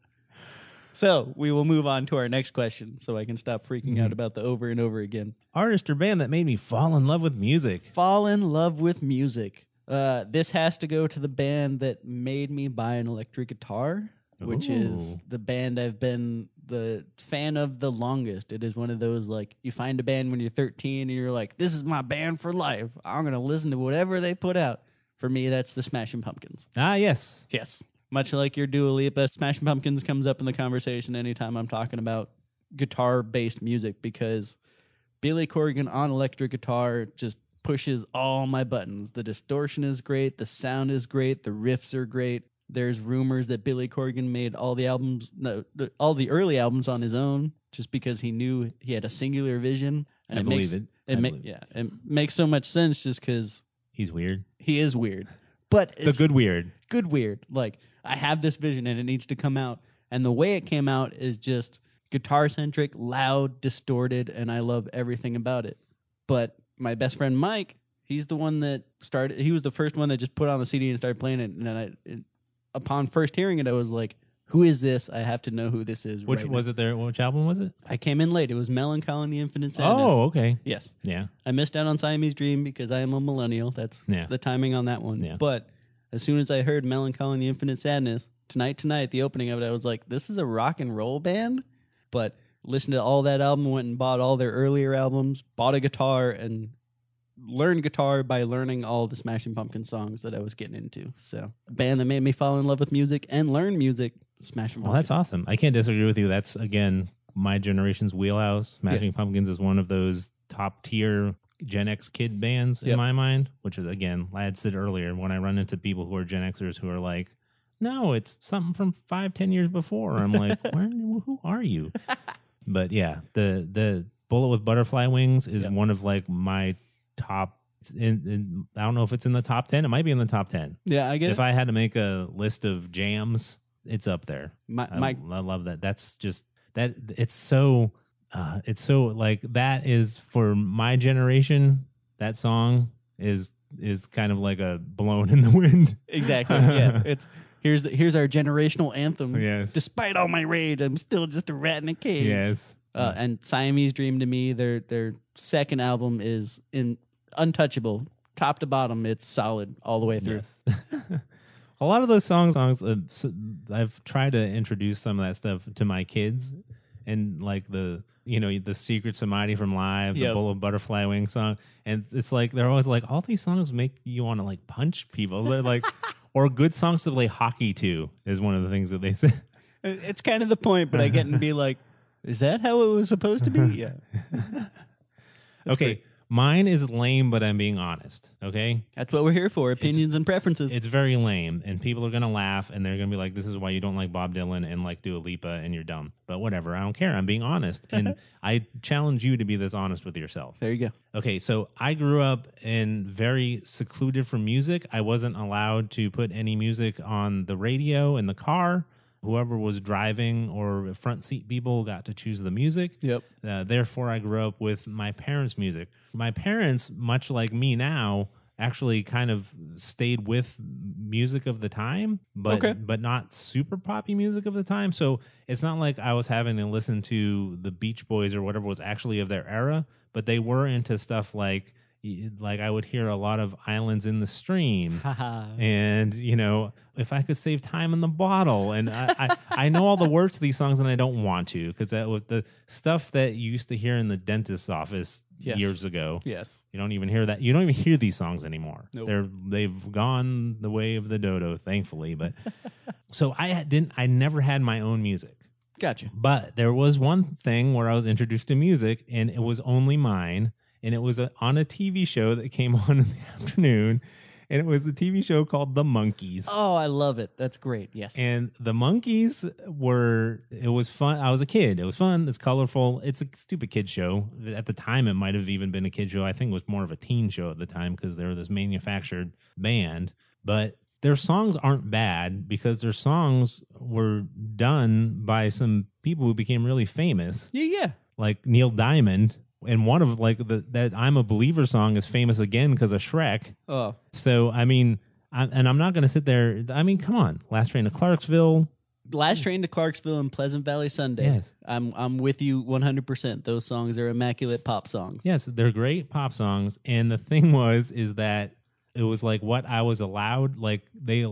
So we will move on to our next question so I can stop freaking out about the over and over again.
Artist or band that made me fall in love with music.
Fall in love with music. This has to go to the band that made me buy an electric guitar, which is the band I've been the fan of the longest. It is one of those, like, you find a band when you're 13 and you're like, this is my band for life. I'm going to listen to whatever they put out. For me, that's the Smashing Pumpkins.
Ah, yes.
Yes. Much like your Dua Lipa, Smashing Pumpkins comes up in the conversation anytime I'm talking about guitar-based music because Billy Corgan on electric guitar just pushes all my buttons. The distortion is great, the sound is great, the riffs are great. There's rumors that Billy Corgan made all the early albums on his own just because he knew he had a singular vision. And
I believe it.
It makes so much sense just because
he's weird.
He is weird. But
it's the good weird.
Good weird. Like, I have this vision and it needs to come out. And the way it came out is just guitar-centric, loud, distorted, and I love everything about it. But my best friend Mike, he's the one that started. He was the first one that just put on the CD and started playing it. And then upon first hearing it, I was like, who is this? I have to know who this is.
Which album was it?
I came in late. It was Melancholy and the Infinite Sadness.
Oh, okay.
Yes.
Yeah.
I missed out on Siamese Dream because I am a millennial. That's the timing on that one.
Yeah.
But as soon as I heard Melancholy and the Infinite Sadness, Tonight, the opening of it, I was like, this is a rock and roll band? But listened to all that album, went and bought all their earlier albums, bought a guitar, and learned guitar by learning all the Smashing Pumpkins songs that I was getting into. So, a band that made me fall in love with music and learn music, Smashing Pumpkins.
Well, that's awesome. I can't disagree with you. That's, again, my generation's wheelhouse. Smashing Pumpkins is one of those top-tier Gen X kid bands in my mind, which is, again, I had said earlier, when I run into people who are Gen Xers who are like, no, it's something from 5-10 years before. I'm like, who are you? But yeah, the Bullet with Butterfly Wings is one of like my top. I don't know if it's in the top 10. It might be in the top 10.
Yeah, I get it.
If I had to make a list of jams, it's up there. I love that. That's just that. It's so like that is for my generation. That song is kind of like a blown in the wind.
Exactly. Yeah. Here's our generational anthem.
Yes.
Despite all my rage, I'm still just a rat in a cage.
Yes.
And Siamese Dream to me, their second album is untouchable, top to bottom. It's solid all the way through.
Yes. A lot of those songs, I've tried to introduce some of that stuff to my kids, and like the Secret Samadhi from Live, the Bull of Butterfly Wing song, and it's like they're always like, all these songs make you want to like punch people. They're like, or good songs to play hockey to is one of the things that they say.
It's kind of the point, but I get and be like, is that how it was supposed to be? Yeah.
Okay.
great.
Mine is lame, but I'm being honest. Okay.
That's what we're here for, opinions and preferences.
It's very lame, and people are going to laugh, and they're going to be like, this is why you don't like Bob Dylan and like Dua Lipa, and you're dumb. But whatever. I don't care. I'm being honest. And I challenge you to be this honest with yourself.
There you go.
Okay, so I grew up in very secluded from music. I wasn't allowed to put any music on the radio in the car. Whoever was driving or front seat people got to choose the music.
Yep.
Therefore, I grew up with my parents' music. My parents, much like me now, actually kind of stayed with music of the time, but not super poppy music of the time. So it's not like I was having to listen to the Beach Boys or whatever was actually of their era, but they were into stuff like I would hear a lot of Islands in the Stream and, If I Could Save Time in the Bottle. And I know all the words to these songs and I don't want to, because that was the stuff that you used to hear in the dentist's office years ago.
Yes.
You don't even hear that. You don't even hear these songs anymore.
Nope.
They've gone the way of the dodo, thankfully. But so I never had my own music.
Gotcha.
But there was one thing where I was introduced to music, and it was only mine. And it was on a TV show that came on in the afternoon. And it was the TV show called The Monkees.
Oh, I love it. That's great. Yes.
And The Monkees it was fun. I was a kid. It was fun. It's colorful. It's a stupid kid show. At the time, it might have even been a kid show. I think it was more of a teen show at the time because they were this manufactured band. But their songs aren't bad because their songs were done by some people who became really famous.
Yeah.
Like Neil Diamond. And one of that I'm a Believer song is famous again because of Shrek.
Oh.
So, I mean, I'm not going to sit there. I mean, come on. Last Train to Clarksville.
Last Train to Clarksville and Pleasant Valley Sunday.
Yes.
I'm with you 100%. Those songs are immaculate pop songs.
Yes, they're great pop songs. And the thing is that it was like what I was allowed. Like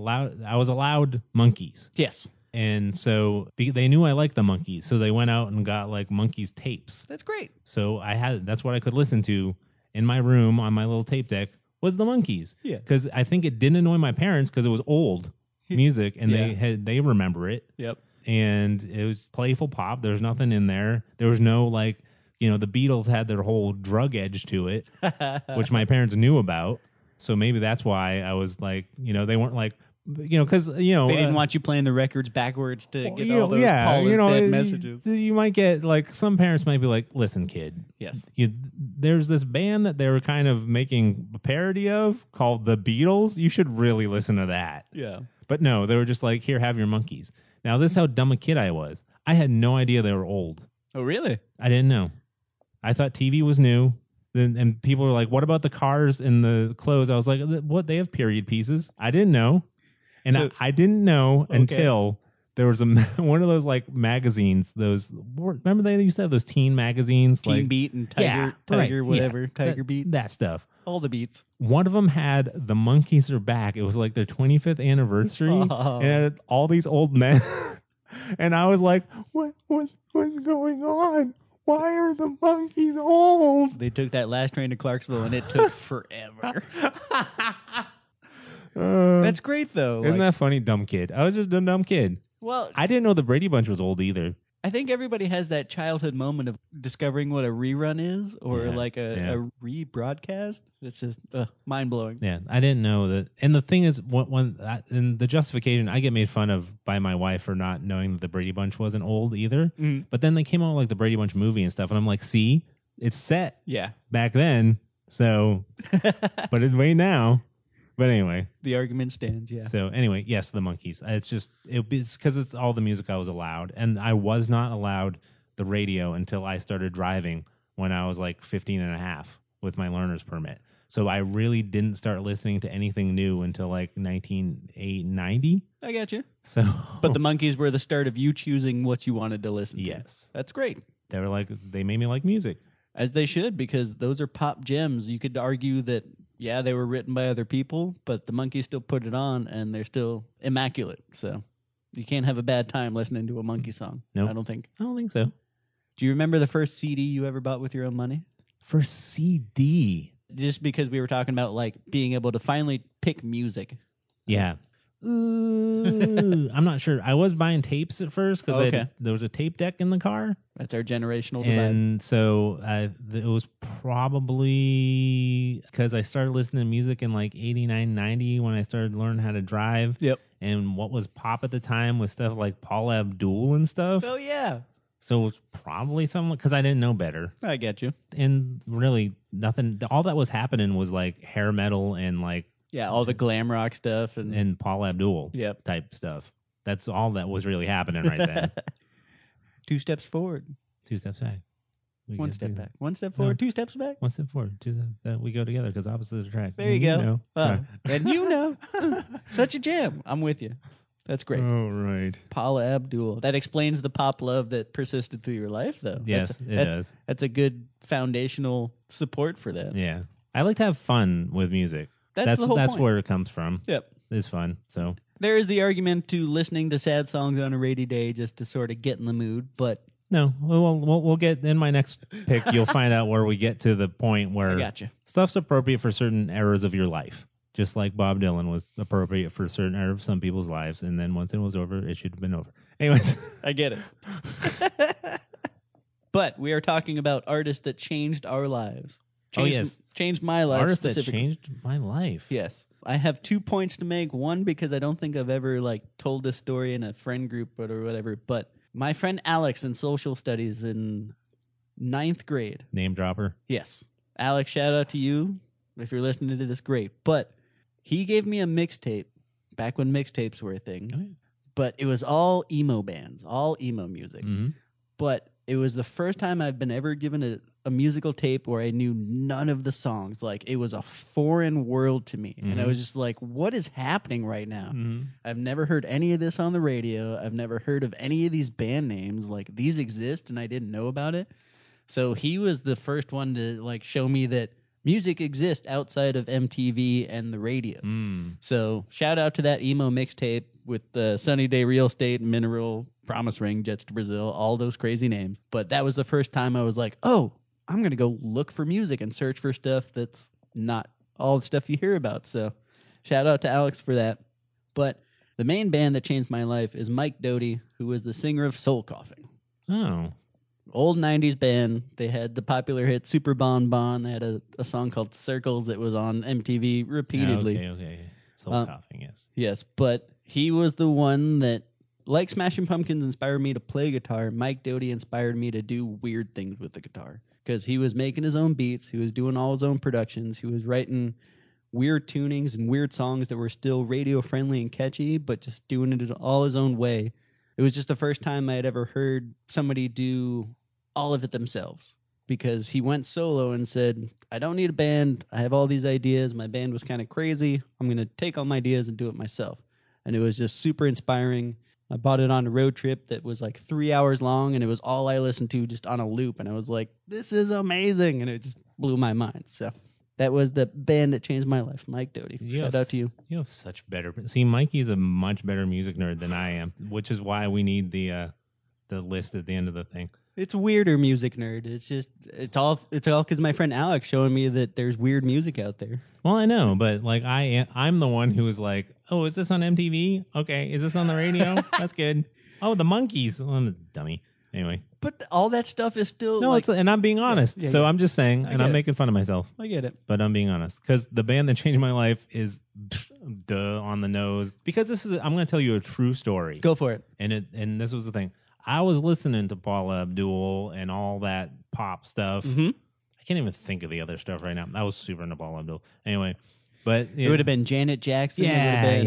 I was allowed Monkees.
Yes.
And so they knew I liked the Monkees, so they went out and got like Monkees tapes.
That's great.
So that's what I could listen to in my room on my little tape deck was the Monkees.
Yeah.
Because I think it didn't annoy my parents because it was old music and they remember it.
Yep.
And it was playful pop. There's nothing in there. There was no the Beatles had their whole drug edge to it, which my parents knew about. So maybe that's why I was like, they weren't like, because they
didn't want you playing the records backwards to get all those Paul is dead messages.
You might get like some parents might be like, "Listen, kid,
yes,
there's this band that they were kind of making a parody of called the Beatles. You should really listen to that."
Yeah,
but no, they were just like, "Here, have your Monkees." Now, this is how dumb a kid I was. I had no idea they were old.
Oh, really?
I didn't know. I thought TV was new. And people were like, "What about the cars and the clothes?" I was like, "What? They have period pieces." I didn't know. And I didn't know until there was one of those like magazines. Remember they used to have those teen magazines,
Teen
like
Beat and Tiger, whatever, Tiger Beat,
that stuff.
All the beats.
One of them had The Monkees Are Back. It was like their 25th anniversary, and it had all these old men. And I was like, what's going on? Why are the Monkees old?
They took that Last Train to Clarksville, and it took forever. That's great, though.
Isn't that funny? Dumb kid. I was just a dumb kid.
Well,
I didn't know the Brady Bunch was old either.
I think everybody has that childhood moment of discovering what a rerun is or like a rebroadcast. It's just mind-blowing.
Yeah, I didn't know that. And the thing is, in the justification, I get made fun of by my wife for not knowing that the Brady Bunch wasn't old either. Mm. But then they came out with like the Brady Bunch movie and stuff, and I'm like, see, it's set back then. So, but it's way now. But anyway,
the argument stands. Yeah.
So anyway, yes, the Monkees. It's because it's all the music I was allowed, and I was not allowed the radio until I started driving when I was like 15 and a half with my learner's permit. So I really didn't start listening to anything new until like 1990.
I got you.
So,
but the Monkees were the start of you choosing what you wanted to listen to.
Yes,
that's great.
they were like, they made me like music.
As they should, because those are pop gems. You could argue that, yeah, they were written by other people, but the Monkees still put it on, and they're still immaculate. So you can't have a bad time listening to a Monkee song.
Nope.
I don't think.
I don't think so.
Do you remember the first CD you ever bought with your own money?
For CD.
Just because we were talking about like being able to finally pick music.
Yeah. Ooh, I'm not sure. I was buying tapes at first because
Okay.
there was a tape deck in the car.
That's our generational divide.
And so it was probably because I started listening to music in like 89, 90 when I started learning how to drive.
Yep.
And what was pop at the time was stuff like Paul Abdul and stuff.
Oh, yeah.
So it was probably something because I didn't know better.
I get you.
And really nothing. All that was happening was like hair metal and like
Yeah, all the glam rock stuff.
and Paul Abdul
Yep.
type stuff. That's all that was really happening right then.
2 steps forward,
2 steps back. We
1
go
step
two-
back. 1 step forward, 2 steps back.
1 step forward. 2 steps. We go together because opposites attract.
There you go.
know.
Wow.
Sorry.
And you know, such a jam. I'm with you. That's great.
Oh, right.
Paula Abdul. That explains the pop love that persisted through your life, though.
Yes, it does.
That's a good foundational support for that.
Yeah. I like to have fun with music.
That's the whole point.
where it comes from.
Yep.
It's fun. So
There is the argument to listening to sad songs on a rainy day just to sort of get in the mood, but
no, we'll get in my next pick. You'll find out where we get to the point
I
where
gotcha.
stuff's appropriate for certain eras of your life. Just like Bob Dylan was appropriate for certain eras of some people's lives, and then once it was over, it should have been over. Anyways,
I get it. But we are talking about artists that changed our lives. Changed my life
artists that
specifically.
changed my life.
Yes. I have 2 points to make. One, because I don't think I've ever like told this story in a friend group or whatever, but my friend Alex in social studies in 9th grade.
Name dropper.
Yes. Alex, shout out to you. If you're listening to this, great. But he gave me a mixtape back when mixtapes were a thing.
Oh, yeah.
But it was all emo bands, all emo music.
Mhm.
But it was the first time I've been ever given a musical tape where I knew none of the songs. Like, it was a foreign world to me. And I
Mhm.
was just like, what is happening right now?
Mhm.
I've never heard any of this on the radio. I've never heard of any of these band names. Like, these exist and I didn't know about it. So he was the first one to like show me that music exists outside of MTV and the radio.
Mm.
So shout out to that emo mixtape with the Sunny Day Real Estate, Mineral, Promise Ring, Jets to Brazil, all those crazy names. But that was the first time I was like, oh, I'm going to go look for music and search for stuff that's not all the stuff you hear about. So shout out to Alex for that. But the main band that changed my life is Mike Doty, who was the singer of Soul Coughing.
Oh.
Old 90s band. They had the popular hit Super Bon Bon. They had a song called Circles that was on MTV repeatedly.
Okay. Soul coughing, yes.
Yes, but he was the one that, like Smashing Pumpkins inspired me to play guitar, Mike Doty inspired me to do weird things with the guitar. Because he was making his own beats, he was doing all his own productions, he was writing weird tunings and weird songs that were still radio friendly and catchy, but just doing it all his own way. It was just the first time I had ever heard somebody do all of it themselves. Because he went solo and said, I don't need a band. I have all these ideas. My band was kind of crazy. I'm going to take all my ideas and do it myself. And it was just super inspiring. I bought it on a road trip that was like 3 hours long, and it was all I listened to just on a loop. And I was like, this is amazing. And it just blew my mind. So that was the band that changed my life, Mike Doty. Shout out to you.
You have such better... See, Mikey's a much better music nerd than I am, which is why we need the list at the end of the thing.
It's weirder music nerd. It's all because my friend Alex showing me that there's weird music out there.
Well, I know, but like I'm the one who was like, oh, is this on MTV? Okay, is this on the radio? That's good. Oh, the Monkees. Oh, I'm a dummy. Anyway,
But all that stuff is still
no,
like,
and I'm being honest.
Yeah,
so
yeah.
I'm just saying, and I'm
get it.
making fun of myself,
I get it.
but I'm being honest because the band that changed my life is duh on the nose. Because I'm going to tell you a true story,
Go for it.
and this was the thing. I was listening to Paula Abdul and all that pop stuff.
Mm-hmm.
I can't even think of the other stuff right now. I was super into Paula Abdul. Anyway, but
It would have been Janet Jackson. It would
yeah,
have been,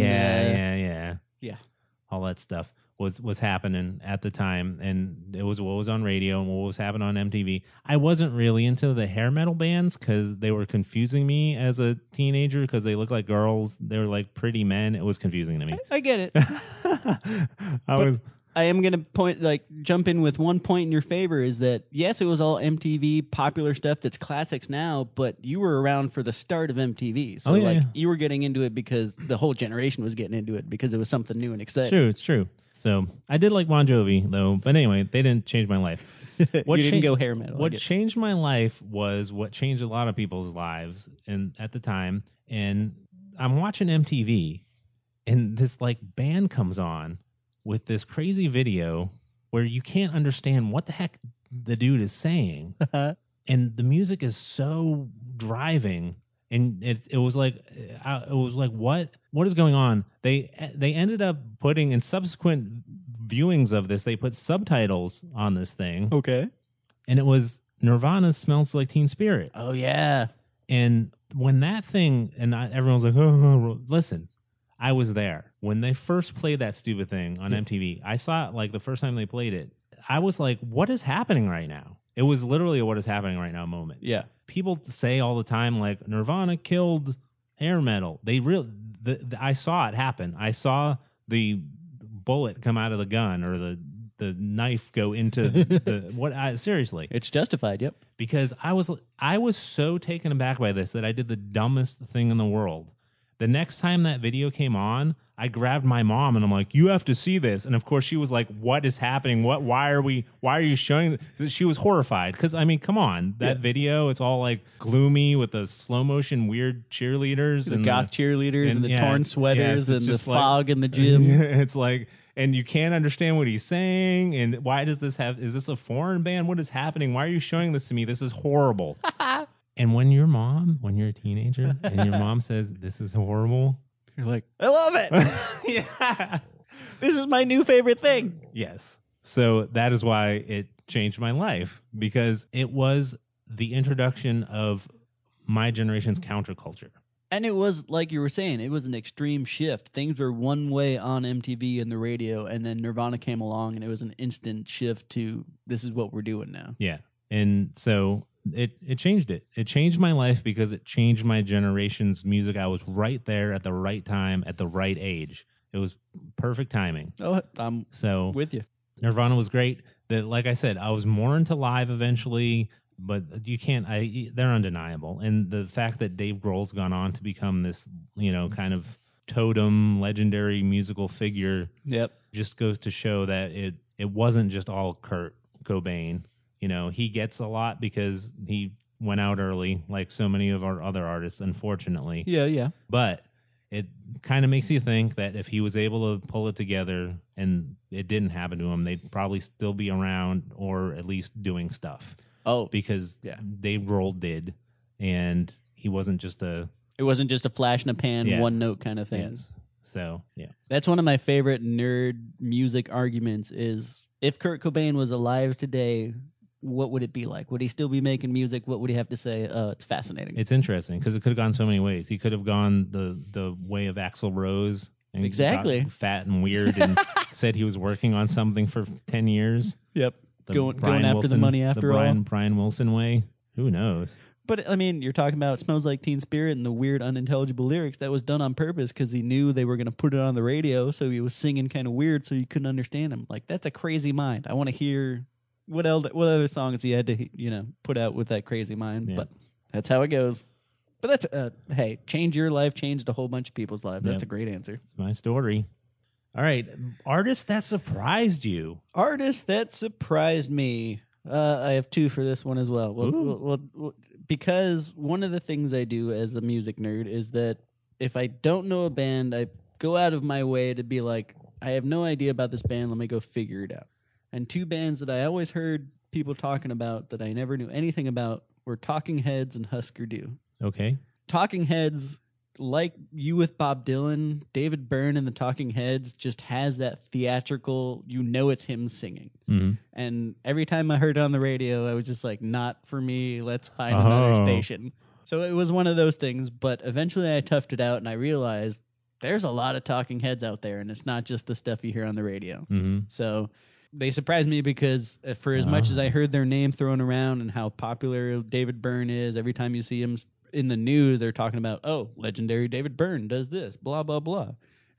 yeah. All that stuff was happening at the time, and it was what was on radio and what was happening on MTV. I wasn't really into the hair metal bands because they were confusing me as a teenager because they looked like girls. They were like pretty men. It was confusing to me.
I get it.
I was
I am going to jump in with one point in your favor is that, yes, it was all MTV popular stuff that's classics now, but you were around for the start of MTV. So, you were getting into it because the whole generation was getting into it because it was something new and exciting.
It's true. So, I did like Bon Jovi, though. But anyway, they didn't change my life.
You didn't go hair metal.
What changed my life was what changed a lot of people's lives at the time. And I'm watching MTV, and this band comes on with this crazy video where you can't understand what the heck the dude is saying. And the music is so driving. And it was like what is going on? They ended up putting in subsequent viewings of this, they put subtitles on this thing.
Okay.
And it was Nirvana's Smells Like Teen Spirit.
Oh, yeah.
And when that thing, everyone's like, oh, listen, I was there. When they first played that stupid thing on MTV, I saw it the first time they played it. I was like, what is happening right now? It was literally a what is happening right now moment.
Yeah.
People say all the time, Nirvana killed hair metal. I saw it happen. I saw the bullet come out of the gun or the knife go into seriously.
It's justified, yep.
Because I was so taken aback by this that I did the dumbest thing in the world. The next time that video came on, I grabbed my mom and I'm like, you have to see this. And of course she was like, what is happening? Why are you showing this? She was horrified. Cause come on, that video, it's all gloomy with the slow motion weird cheerleaders
the
and
goth cheerleaders and the torn sweaters and the fog in the gym.
It's and you can't understand what he's saying. And why does is this a foreign band? What is happening? Why are you showing this to me? This is horrible. And when you're a teenager and your mom says, this is horrible,
you're like, I love it.
Yeah.
This is my new favorite thing.
Yes. So that is why it changed my life, because it was the introduction of my generation's counterculture.
And it was, like you were saying, it was an extreme shift. Things were one way on MTV and the radio, and then Nirvana came along, and it was an instant shift to this is what we're doing now.
Yeah. And so it changed it. It changed my life because it changed my generation's music. I was right there at the right time, at the right age. It was perfect timing.
Oh, I'm with you.
Nirvana was great. Like I said, I was more into live eventually, but you can't. They're undeniable. And the fact that Dave Grohl's gone on to become this, kind of totem, legendary musical figure, just goes to show that it wasn't just all Kurt Cobain. He gets a lot because he went out early, like so many of our other artists, unfortunately.
Yeah.
But it kind of makes you think that if he was able to pull it together and it didn't happen to him, they'd probably still be around or at least doing stuff.
Oh,
because Dave Grohl did, and he wasn't just a...
It wasn't just a flash in a pan, one note kind of thing.
Yes. So, yeah.
That's one of my favorite nerd music arguments is if Kurt Cobain was alive today, what would it be like? Would he still be making music? What would he have to say? It's fascinating.
It's interesting because it could have gone so many ways. He could have gone the way of Axl Rose. And
exactly.
Got fat and weird and said he was working on something for 10 years.
Yep. Going after the money after all.
Brian Wilson way. Who knows?
But, I mean, you're talking about Smells Like Teen Spirit and the weird, unintelligible lyrics. That was done on purpose because he knew they were going to put it on the radio, so he was singing kind of weird so you couldn't understand him. Like, that's a crazy mind. I want to hear... What other songs he had to, put out with that crazy mind? Yeah. But that's how it goes. But that's, hey, change your life, changed a whole bunch of people's lives. That's a great answer.
It's my story. All right. Artist that surprised you.
Artist that surprised me. I have two for this one as well. Well, because one of the things I do as a music nerd is that if I don't know a band, I go out of my way to be like, I have no idea about this band. Let me go figure it out. And two bands that I always heard people talking about that I never knew anything about were Talking Heads and Husker Du.
Okay.
Talking Heads, like you with Bob Dylan, David Byrne and the Talking Heads just has that theatrical, it's him singing.
Mm-hmm.
And every time I heard it on the radio, I was just like, not for me, let's find another station. So it was one of those things, but eventually I toughed it out and I realized there's a lot of Talking Heads out there and it's not just the stuff you hear on the radio.
Mm-hmm.
So... They surprised me because for as much as I heard their name thrown around and how popular David Byrne is, every time you see him in the news, they're talking about, legendary David Byrne does this, blah, blah, blah.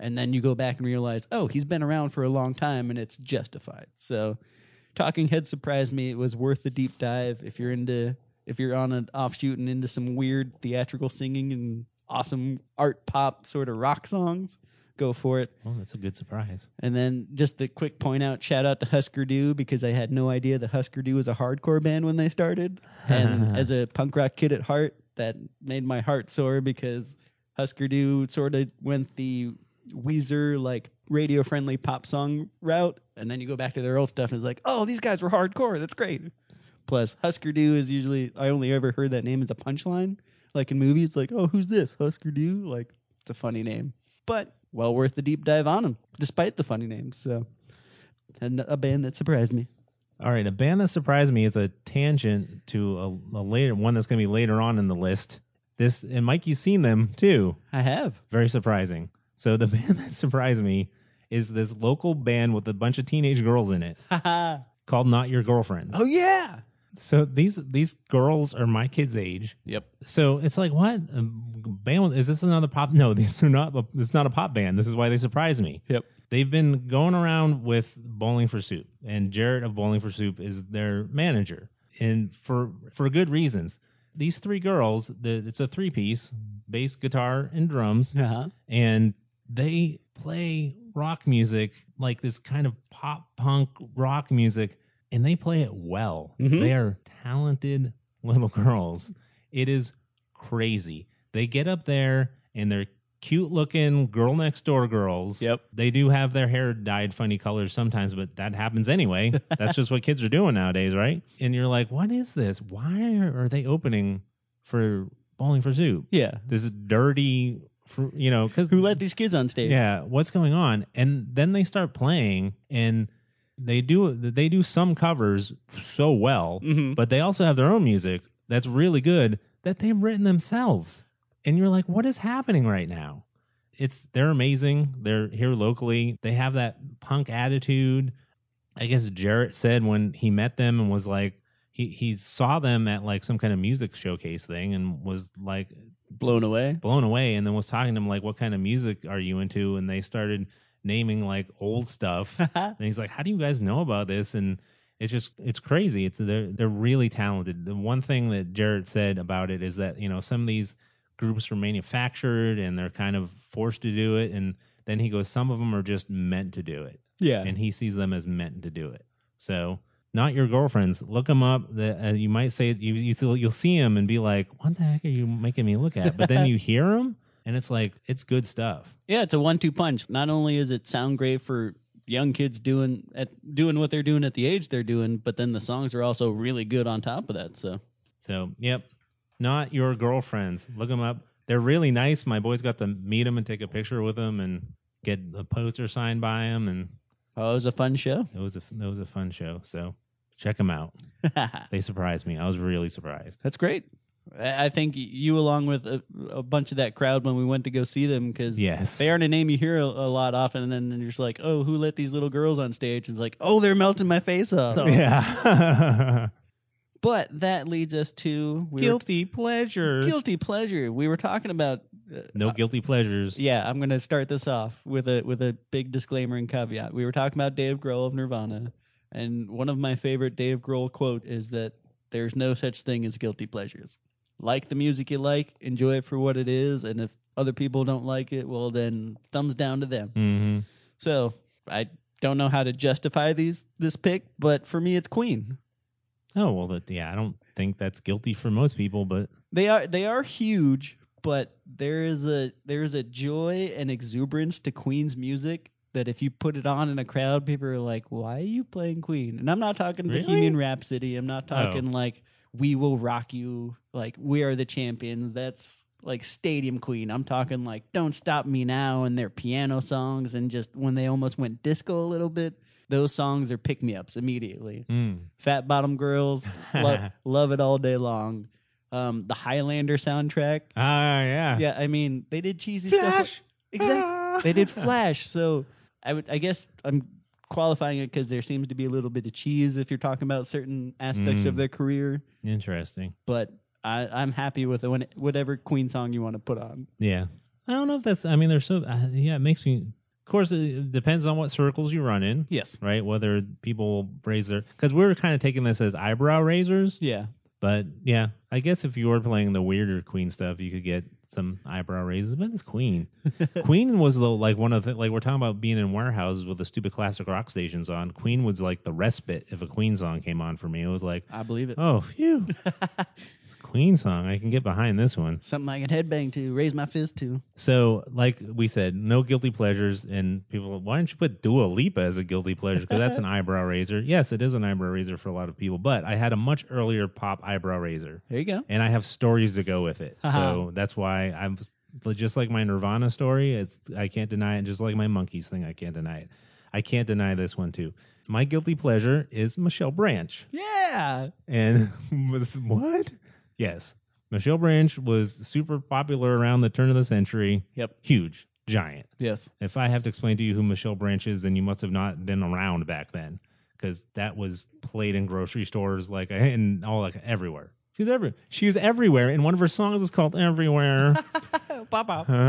And then you go back and realize, oh, he's been around for a long time, and it's justified. So Talking Heads surprised me. It was worth the deep dive. If you're on an offshoot and into some weird theatrical singing and awesome art pop sort of rock songs, go for it.
Oh, that's a good surprise.
And then just a quick point out, shout out to Husker Du, because I had no idea the Husker Du was a hardcore band when they started. And as a punk rock kid at heart, that made my heart sore, because Husker Du sort of went the Weezer, like, radio-friendly pop song route, and then you go back to their old stuff and it's like, oh, these guys were hardcore. That's great. Plus, Husker Du is usually, I only ever heard that name as a punchline. Like in movies, like, oh, who's this? Husker Du? Like, it's a funny name. But well worth the deep dive on them, despite the funny names. So, and a band that surprised me.
All right, a band that surprised me is a tangent to a later one that's going to be later on in the list. This, and Mike, you've seen them too.
I have.
Very surprising. So the band that surprised me is this local band with a bunch of teenage girls in it called Not Your Girlfriends.
Oh, yeah.
So these girls are my kids' age.
Yep.
So it's like, what? A band? Is this another pop? No, these are not. It's not a pop band. This is why they surprised me.
Yep.
They've been going around with Bowling for Soup, and Jarrett of Bowling for Soup is their manager, and for good reasons. These three girls, it's a three-piece, bass, guitar, and drums, and they play rock music, like this kind of pop punk rock music, and they play it well.
Mm-hmm.
They are talented little girls. It is crazy. They get up there and they're cute looking girl next door girls.
Yep.
They do have their hair dyed funny colors sometimes, but that happens anyway. That's just what kids are doing nowadays, right? And you're like, what is this? Why are they opening for Bowling for Soup?
Yeah.
This dirty, because
Who let these kids on stage?
yeah, what's going on? And then they start playing, and they do some covers so well, but they also have their own music that's really good that they've written themselves. And you're like, what is happening right now? They're amazing. They're here locally. They have that punk attitude. I guess Jarrett said when he met them and was like, he saw them at like some kind of music showcase thing and was like
blown away,
and then was talking to them like, what kind of music are you into? And they started naming like old stuff. And he's like, how do you guys know about this? And it's crazy. They're really talented. The one thing that Jarrett said about it is that, some of these groups are manufactured and they're kind of forced to do it. And then he goes, some of them are just meant to do it.
Yeah.
And he sees them as meant to do it. So Not Your Girlfriends, look them up. You might say you'll see them and be like, what the heck are you making me look at? But then you hear them and it's like, it's good stuff.
Yeah, it's a 1-2 punch. Not only does it sound great for young kids doing what they're doing at the age they're doing, but then the songs are also really good on top of that. So
yep, Not Your Girlfriends. Look them up. They're really nice. My boys got to meet them and take a picture with them and get a poster signed by them. And
it was a fun show.
It was a fun show. So check them out. They surprised me. I was really surprised.
That's great. I think you, along with a bunch of that crowd when we went to go see them, because they aren't a name you hear a lot often, and then you're just like, oh, who let these little girls on stage? And it's like, oh, they're melting my face off.
Oh. Yeah.
But that leads us to
guilty pleasure.
Guilty pleasure. We were talking about
no guilty pleasures.
Yeah, I'm going to start this off with a big disclaimer and caveat. We were talking about Dave Grohl of Nirvana, and one of my favorite Dave Grohl quote is that there's no such thing as guilty pleasures. Like the music you like, enjoy it for what it is, and if other people don't like it, well, then thumbs down to them.
Mm-hmm.
So I don't know how to justify this pick, but for me, it's Queen.
Oh, well, I don't think that's guilty for most people, but
they are huge, but there is a joy and exuberance to Queen's music that if you put it on in a crowd, people are like, why are you playing Queen? And I'm not talking Bohemian Rhapsody. I'm not talking like We Will Rock You, like We Are the Champions. That's like stadium Queen. I'm talking like Don't Stop Me Now and their piano songs, and just when they almost went disco a little bit. Those songs are pick-me-ups immediately. Fat Bottom Girls, love it all day long. The Highlander soundtrack.
Yeah.
Yeah, I mean, they did cheesy
Flash.
stuff. Exactly. They did Flash. So I guess I'm qualifying it because there seems to be a little bit of cheese if you're talking about certain aspects of their career.
Interesting.
But I'm happy with whatever Queen song you want to put on.
Yeah. I don't know if that's. I mean, they're so. Yeah, it makes me. Of course, it depends on what circles you run in.
Yes.
Right. Whether people raise their, because we were kind of taking this as eyebrow raisers.
Yeah.
But yeah, I guess if you were playing the weirder Queen stuff, you could get some eyebrow raises. But it's Queen. Queen was like one of the, like we're talking about being in warehouses with the stupid classic rock stations on. Queen was like the respite if a Queen song came on for me. It was like,
I believe it.
oh, phew, it's a Queen song. I can get behind this one.
Something I can headbang to, raise my fist to.
So, like we said, no guilty pleasures. And people, why don't you put Dua Lipa as a guilty pleasure? Because that's an eyebrow raiser. Yes, it is an eyebrow raiser for a lot of people. But I had a much earlier pop eyebrow raiser.
There you go.
And I have stories to go with it. So that's why I'm just like my Nirvana story. I can't deny it. Just like my Monkeys thing, I can't deny it. I can't deny this one too. My guilty pleasure is Michelle Branch.
Yeah.
And what? Yes. Michelle Branch was super popular around the turn of the century.
Yep.
Huge. Giant.
Yes.
If I have to explain to you who Michelle Branch is, then you must have not been around back then. Because that was played in grocery stores and all everywhere. She was everywhere, and one of her songs is called "Everywhere."
Pop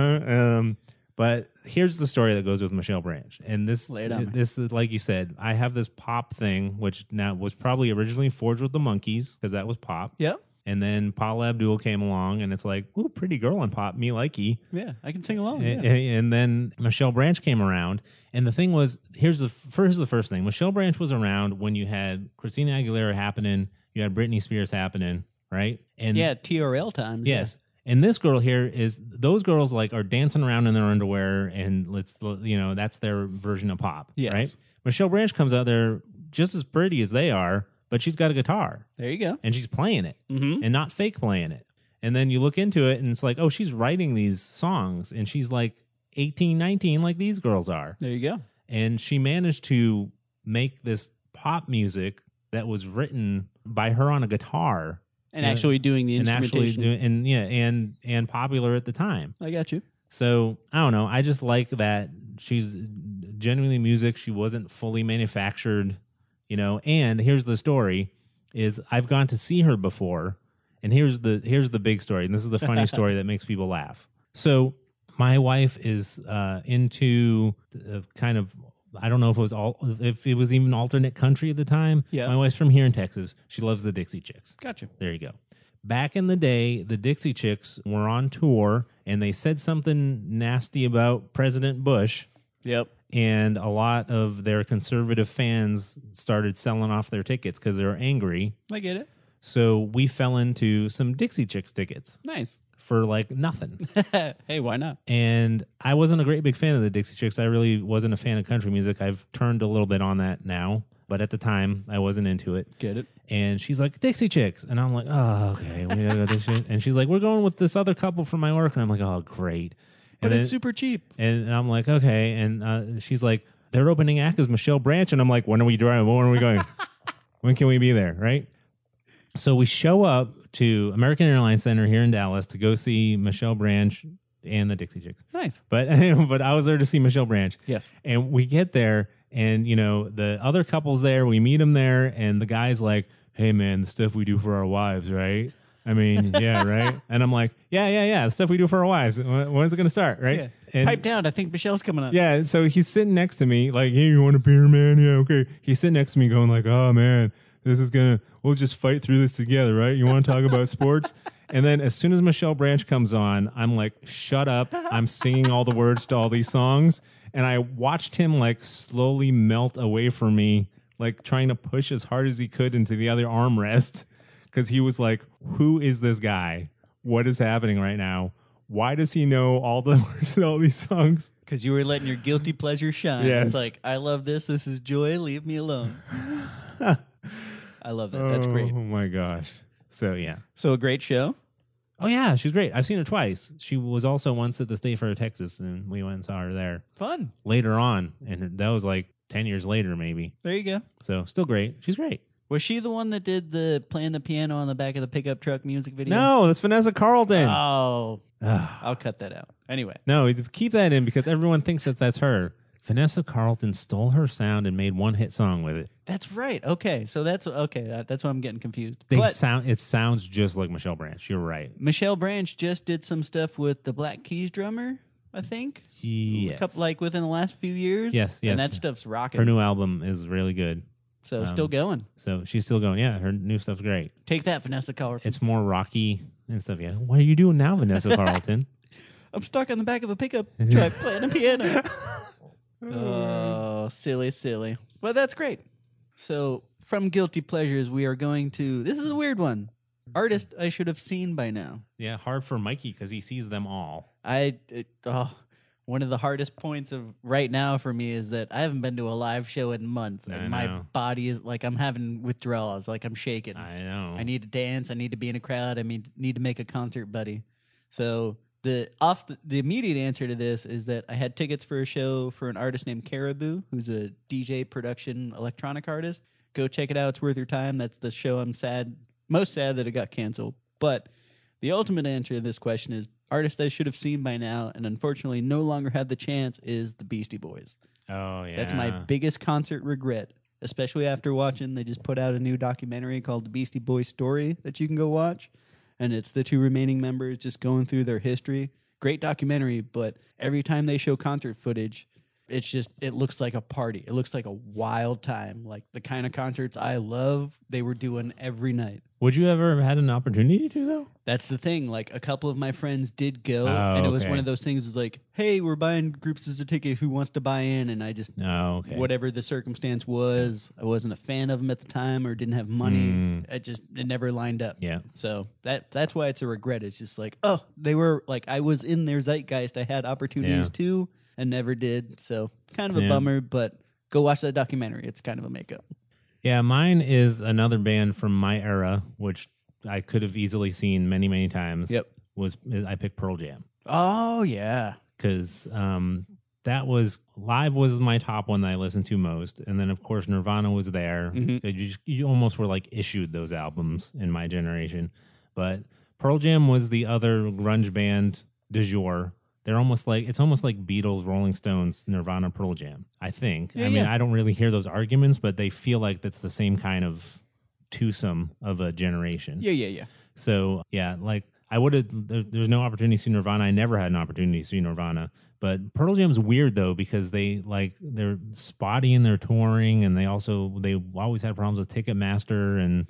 out.
But here's the story that goes with Michelle Branch, and this is like you said. I have this pop thing, which now was probably originally forged with the Monkees because that was pop.
Yep.
And then Paula Abdul came along, and it's like, ooh, pretty girl on pop, me likey.
Yeah, I can sing along.
And then Michelle Branch came around, and the thing was, here's the first thing. Michelle Branch was around when you had Christina Aguilera happening, you had Britney Spears happening, right? And
yeah, TRL times.
Yes. Yeah. And this girl here is, those girls like are dancing around in their underwear, and that's their version of pop.
Yes.
Right? Michelle Branch comes out there just as pretty as they are, but she's got a guitar.
There you go.
And she's playing it and not fake playing it. And then you look into it and it's like, oh, she's writing these songs and she's like 18, 19 like these girls are.
There you go.
And she managed to make this pop music that was written by her on a guitar.
And actually doing the instrumentation.
And popular at the time.
I got you.
So, I don't know. I just like that she's genuinely music. She wasn't fully manufactured. And here's the story: is I've gone to see her before, and here's the big story, and this is the funny story that makes people laugh. So my wife is into kind of, I don't know if it was even alternate country at the time.
Yeah,
my wife's from here in Texas. She loves the Dixie Chicks.
Gotcha.
There you go. Back in the day, the Dixie Chicks were on tour, and they said something nasty about President Bush.
Yep.
And a lot of their conservative fans started selling off their tickets because they were angry.
I get it.
So we fell into some Dixie Chicks tickets.
Nice.
For like nothing.
Hey, why not?
And I wasn't a great big fan of the Dixie Chicks. I really wasn't a fan of country music. I've turned a little bit on that now. But at the time, I wasn't into it.
Get it.
And she's like, Dixie Chicks. And I'm like, oh, okay. We gotta go Dixie Chicks. And she's like, we're going with this other couple from my work. And I'm like, oh, great.
But it's super cheap.
And I'm like, okay. And she's like, their opening act is Michelle Branch. And I'm like, when are we driving? When are we going? When can we be there? Right? So we show up to American Airlines Center here in Dallas to go see Michelle Branch and the Dixie Chicks.
Nice.
But I was there to see Michelle Branch.
Yes.
And we get there, and, the other couple's there. We meet them there, and the guy's like, hey, man, the stuff we do for our wives, right? I mean, yeah, right? And I'm like, yeah, the stuff we do for our wives. When's it going to start, right?
Yeah.
And
pipe down. I think Michelle's coming up.
Yeah, so he's sitting next to me like, hey, you want a beer, man? Yeah, okay. He's sitting next to me going like, oh, man, we'll just fight through this together, right? You want to talk about sports? And then as soon as Michelle Branch comes on, I'm like, shut up. I'm singing all the words to all these songs. And I watched him like slowly melt away from me, like trying to push as hard as he could into the other armrest. Because he was like, who is this guy? What is happening right now? Why does he know all the words to all these songs?
Because you were letting your guilty pleasure shine.
Yes.
It's like, I love this. This is joy. Leave me alone. I love that. That's great.
Oh, my gosh. So, yeah.
So a great show?
Oh, yeah. She's great. I've seen her twice. She was also once at the State Fair of Texas, and we went and saw her there.
Fun.
Later on. And that was like 10 years later, maybe.
There you go.
So, still great. She's great.
Was she the one that did the playing the piano on the back of the pickup truck music video?
No, that's Vanessa Carlton.
Oh, I'll cut that out. Anyway.
No, keep that in because everyone thinks that that's her. Vanessa Carlton stole her sound and made one hit song with it.
That's right. Okay, so that's okay. That's why I'm getting confused.
It sounds just like Michelle Branch. You're right.
Michelle Branch just did some stuff with the Black Keys drummer. I think.
Yes.
A couple, like within the last few years.
Yes, yes.
And that stuff's rocking.
Her new album is really good.
So still going.
So she's still going. Yeah, her new stuff's great.
Take that, Vanessa Carlton.
It's more rocky and stuff. Yeah. What are you doing now, Vanessa Carlton?
I'm stuck on the back of a pickup truck playing a piano. Oh, silly. Well, that's great. So from Guilty Pleasures, we are going to... This is a weird one. Artist I should have seen by now.
Yeah, hard for Mikey because he sees them all.
One of the hardest points of right now for me is that I haven't been to a live show in months. And my body is like, I'm having withdrawals. Like I'm shaking.
I know.
I need to dance. I need to be in a crowd. I need to make a concert buddy. So the immediate answer to this is that I had tickets for a show for an artist named Caribou, who's a DJ production electronic artist. Go check it out. It's worth your time. That's the show I'm most sad that it got canceled. But the ultimate answer to this question is artist I should have seen by now and unfortunately no longer have the chance is the Beastie Boys.
Oh, yeah.
That's my biggest concert regret, especially after watching, they just put out a new documentary called The Beastie Boys Story that you can go watch. And it's the two remaining members just going through their history. Great documentary, but every time they show concert footage, it looks like a party. It looks like a wild time. Like the kind of concerts I love, they were doing every night.
Would you ever have had an opportunity to, though?
That's the thing. Like a couple of my friends did go, and it was one of those things. Was like, hey, we're buying groups as a ticket. Who wants to buy in? And I just, whatever the circumstance was, I wasn't a fan of them at the time, or didn't have money. It never lined up.
Yeah.
So that's why it's a regret. It's just like, oh, they were like, I was in their zeitgeist. I had opportunities too, and never did. So kind of a bummer. But go watch that documentary. It's kind of a makeup.
Yeah, mine is another band from my era, which I could have easily seen many, many times.
Yep.
I picked Pearl Jam.
Oh, yeah.
Because that was my top one that I listened to most. And then, of course, Nirvana was there. Mm-hmm. You almost were like issued those albums in my generation. But Pearl Jam was the other grunge band du jour. They're almost like Beatles, Rolling Stones, Nirvana, Pearl Jam, I think.
Yeah,
I mean, I don't really hear those arguments, but they feel like that's the same kind of twosome of a generation.
Yeah.
So, yeah, like I would have, there's no opportunity to see Nirvana. I never had an opportunity to see Nirvana. But Pearl Jam's weird, though, because they're spotty in their touring, and they always had problems with Ticketmaster, and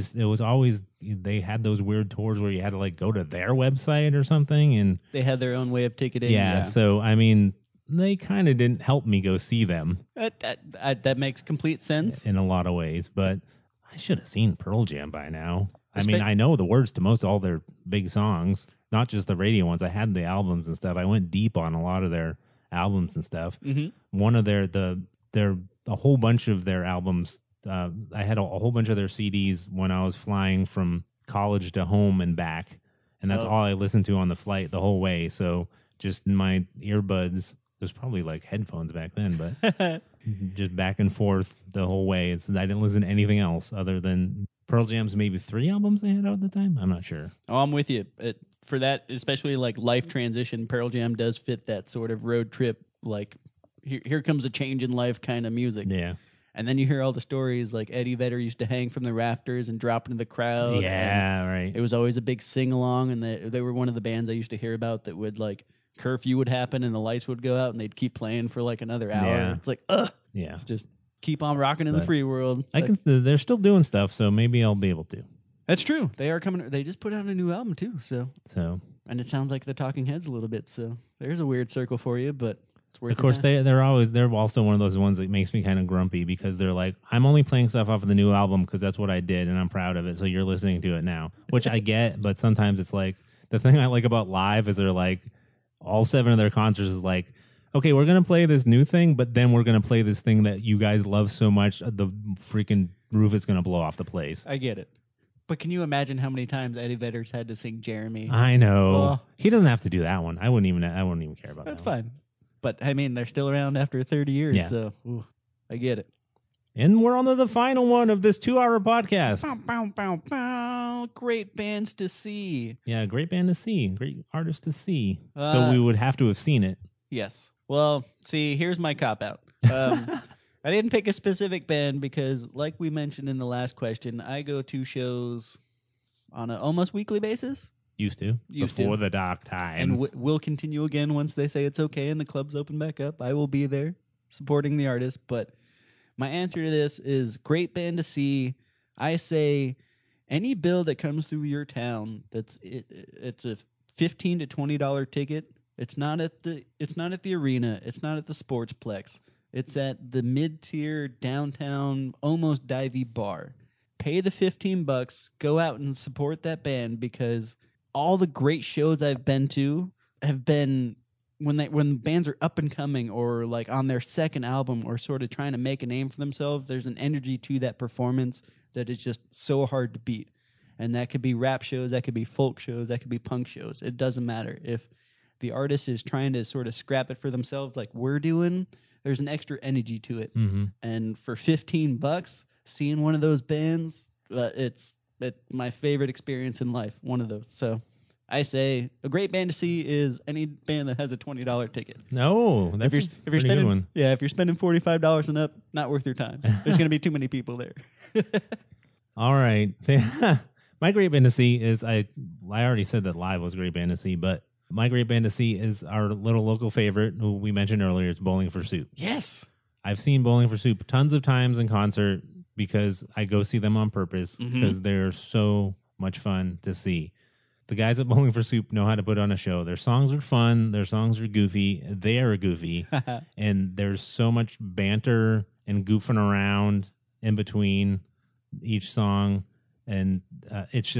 they had those weird tours where you had to like go to their website or something, and
they had their own way of ticketing.
Yeah. So I mean, they kind of didn't help me go see them.
That makes complete sense
in a lot of ways, but I should have seen Pearl Jam by now. I mean, I know the words to most all their big songs, not just the radio ones. I had the albums and stuff. I went deep on a lot of their albums and stuff. Mm-hmm. One of a whole bunch of their albums. I had a whole bunch of their CDs when I was flying from college to home and back, and that's all I listened to on the flight the whole way. So just my earbuds. There's probably like headphones back then, but just back and forth the whole way. I didn't listen to anything else other than Pearl Jam's maybe 3 albums they had out at the time. I'm not sure.
Oh, I'm with you. For that, especially like life transition, Pearl Jam does fit that sort of road trip, like here comes a change in life kind of music.
Yeah.
And then you hear all the stories like Eddie Vedder used to hang from the rafters and drop into the crowd.
Yeah, right.
It was always a big sing-along, and they were one of the bands I used to hear about that would like curfew would happen and the lights would go out and they'd keep playing for like another hour.
Yeah.
It's like, ugh.
Yeah.
Just keep on rocking in the free world.
They're still doing stuff, so maybe I'll be able to.
That's true. They are coming. They just put out a new album too. So. And it sounds like the Talking Heads a little bit. So there's a weird circle for you, but it's worth it.
Of course, they're also one of those ones that makes me kind of grumpy because they're like, I'm only playing stuff off of the new album because that's what I did and I'm proud of it. So you're listening to it now, which I get, but sometimes it's like the thing I like about live is they're like all 7 of their concerts is like, okay, we're going to play this new thing, but then we're going to play this thing that you guys love so much, the freaking roof is going to blow off the place.
I get it. But can you imagine how many times Eddie Vedder's had to sing Jeremy?
I know. He doesn't have to do that one. I wouldn't even care about that.
That's fine. But, I mean, they're still around after 30 years, so I get it.
And we're on to the final one of this 2-hour podcast.
Bow, bow, bow, bow. Great bands to see.
Yeah, great band to see. Great artist to see. So we would have to have seen it.
Yes. Well, see, here's my cop-out. I didn't pick a specific band because, like we mentioned in the last question, I go to shows on an almost weekly basis.
Used to. Before the dark times.
And will continue again once they say it's okay and the clubs open back up. I will be there supporting the artist. But my answer to this is great band to see. I say any bill that comes through your town it's a $15 to $20 ticket. It's not at the arena. It's not at the Sportsplex. It's at the mid-tier downtown almost divey bar. Pay the $15, go out and support that band, because all the great shows I've been to have been when bands are up and coming or like on their second album or sort of trying to make a name for themselves. There's an energy to that performance that is just so hard to beat. And that could be rap shows, that could be folk shows, that could be punk shows. It doesn't matter. If the artist is trying to sort of scrap it for themselves like we're doing, there's an extra energy to it.
Mm-hmm.
And for $15, seeing one of those bands, it's my favorite experience in life, one of those. So I say a great band to see is any band that has a $20 ticket.
No, that's
if you're
spending,
good
one.
Yeah, if you're spending $45 and up, not worth your time. There's going to be too many people there.
All right. My great band to see is, I already said that live was a great band to see, but my great band to see is our little local favorite, who we mentioned earlier. It's Bowling for Soup.
Yes.
I've seen Bowling for Soup tons of times in concert because I go see them on purpose, because they're so much fun to see. The guys at Bowling for Soup know how to put on a show. Their songs are fun. Their songs are goofy. They are goofy. And there's so much banter and goofing around in between each song. And it's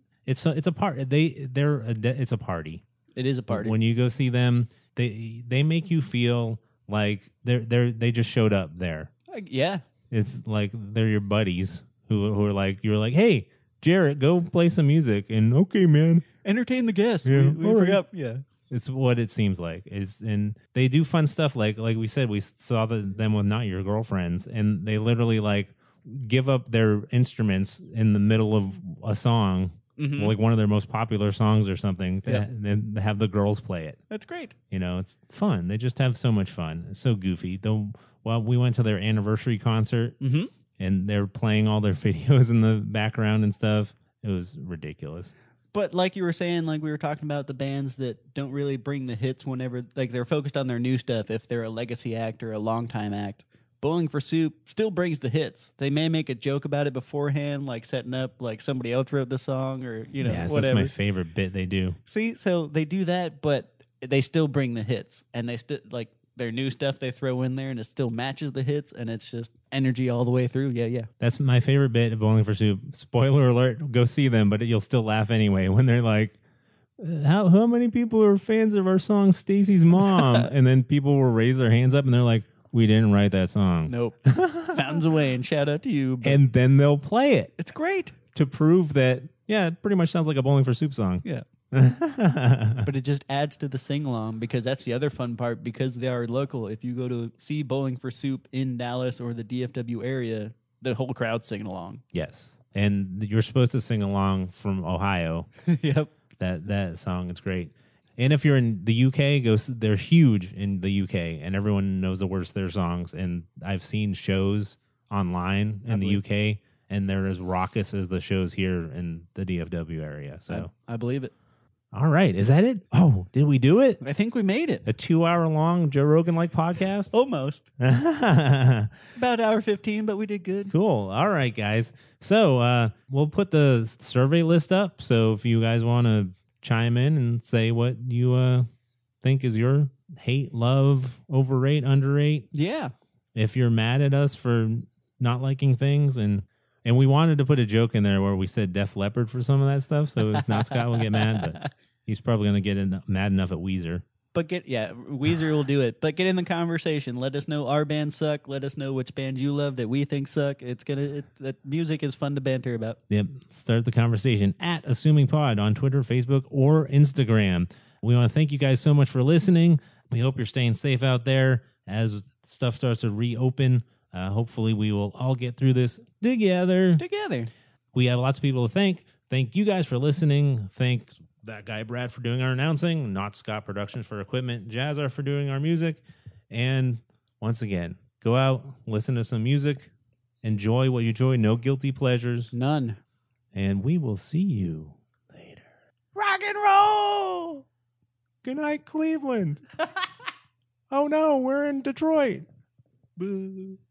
a part. It's a party.
It is a party.
When you go see them, they make you feel like they just showed up there.
Yeah.
It's like they're your buddies who are like, you're like, hey, Jarrett, go play some music. And okay, man.
Entertain the guests.
Yeah,
we forgot. Yeah.
It's what it seems like. And they do fun stuff. Like we said, we saw them with Not Your Girlfriends, and they literally like give up their instruments in the middle of a song, like one of their most popular songs or something, and then have the girls play it.
That's great.
It's fun. They just have so much fun. It's so goofy. Well, we went to their anniversary concert, and they're playing all their videos in the background and stuff. It was ridiculous.
But like you were saying, like we were talking about the bands that don't really bring the hits whenever, like they're focused on their new stuff. If they're a legacy act or a longtime act, Bowling for Soup still brings the hits. They may make a joke about it beforehand, like setting up like somebody else wrote the song or,
Yes,
whatever.
That's my favorite bit they do.
See, so they do that, but they still bring the hits. And they still, like, their new stuff they throw in there, and it still matches the hits, and it's just energy all the way through. Yeah.
That's my favorite bit of Bowling for Soup. Spoiler alert, go see them, but you'll still laugh anyway when they're like, how many people are fans of our song Stacy's Mom? And then people will raise their hands up and they're like, we didn't write that song.
Nope. Fountains of Wayne, shout out to you.
And then they'll play it.
It's great.
To prove that, it pretty much sounds like a Bowling for Soup song.
Yeah. But it just adds to the sing-along, because that's the other fun part, because they are local. If you go to see Bowling for Soup in Dallas or the DFW area, the whole crowd's singing along.
Yes. And you're supposed to sing along from Ohio.
Yep.
That song, it's great. And if you're in the UK, they're huge in the UK, and everyone knows the words to their songs. And I've seen shows online in the UK, and they're as raucous as the shows here in the DFW area. So
I believe it.
All right. Is that it? Oh, did we do it?
I think we made it.
A 2-hour-long Joe Rogan-like podcast?
Almost. About hour 15, but we did good.
Cool. All right, guys. So we'll put the survey list up. So if you guys want to chime in and say what you think is your hate, love, overrate, underrate.
Yeah.
If you're mad at us for not liking things, and we wanted to put a joke in there where we said Def Leppard for some of that stuff, so it's not Scott will get mad, but he's probably going to get mad enough at Weezer.
But Weezer will do it. But get in the conversation. Let us know our bands suck. Let us know which bands you love that we think suck. That music is fun to banter about.
Yep. Start the conversation at Assuming Pod on Twitter, Facebook, or Instagram. We want to thank you guys so much for listening. We hope you're staying safe out there as stuff starts to reopen. Hopefully we will all get through this together. We have lots of people to thank. Thank you guys for listening. Thank that guy Brad for doing our announcing, Not Scott Productions for equipment, Jazzar for doing our music. And once again, go out, listen to some music, enjoy what you enjoy, no guilty pleasures.
None.
And we will see you later.
Rock and roll.
Good night, Cleveland. Oh no, we're in Detroit.
Boo.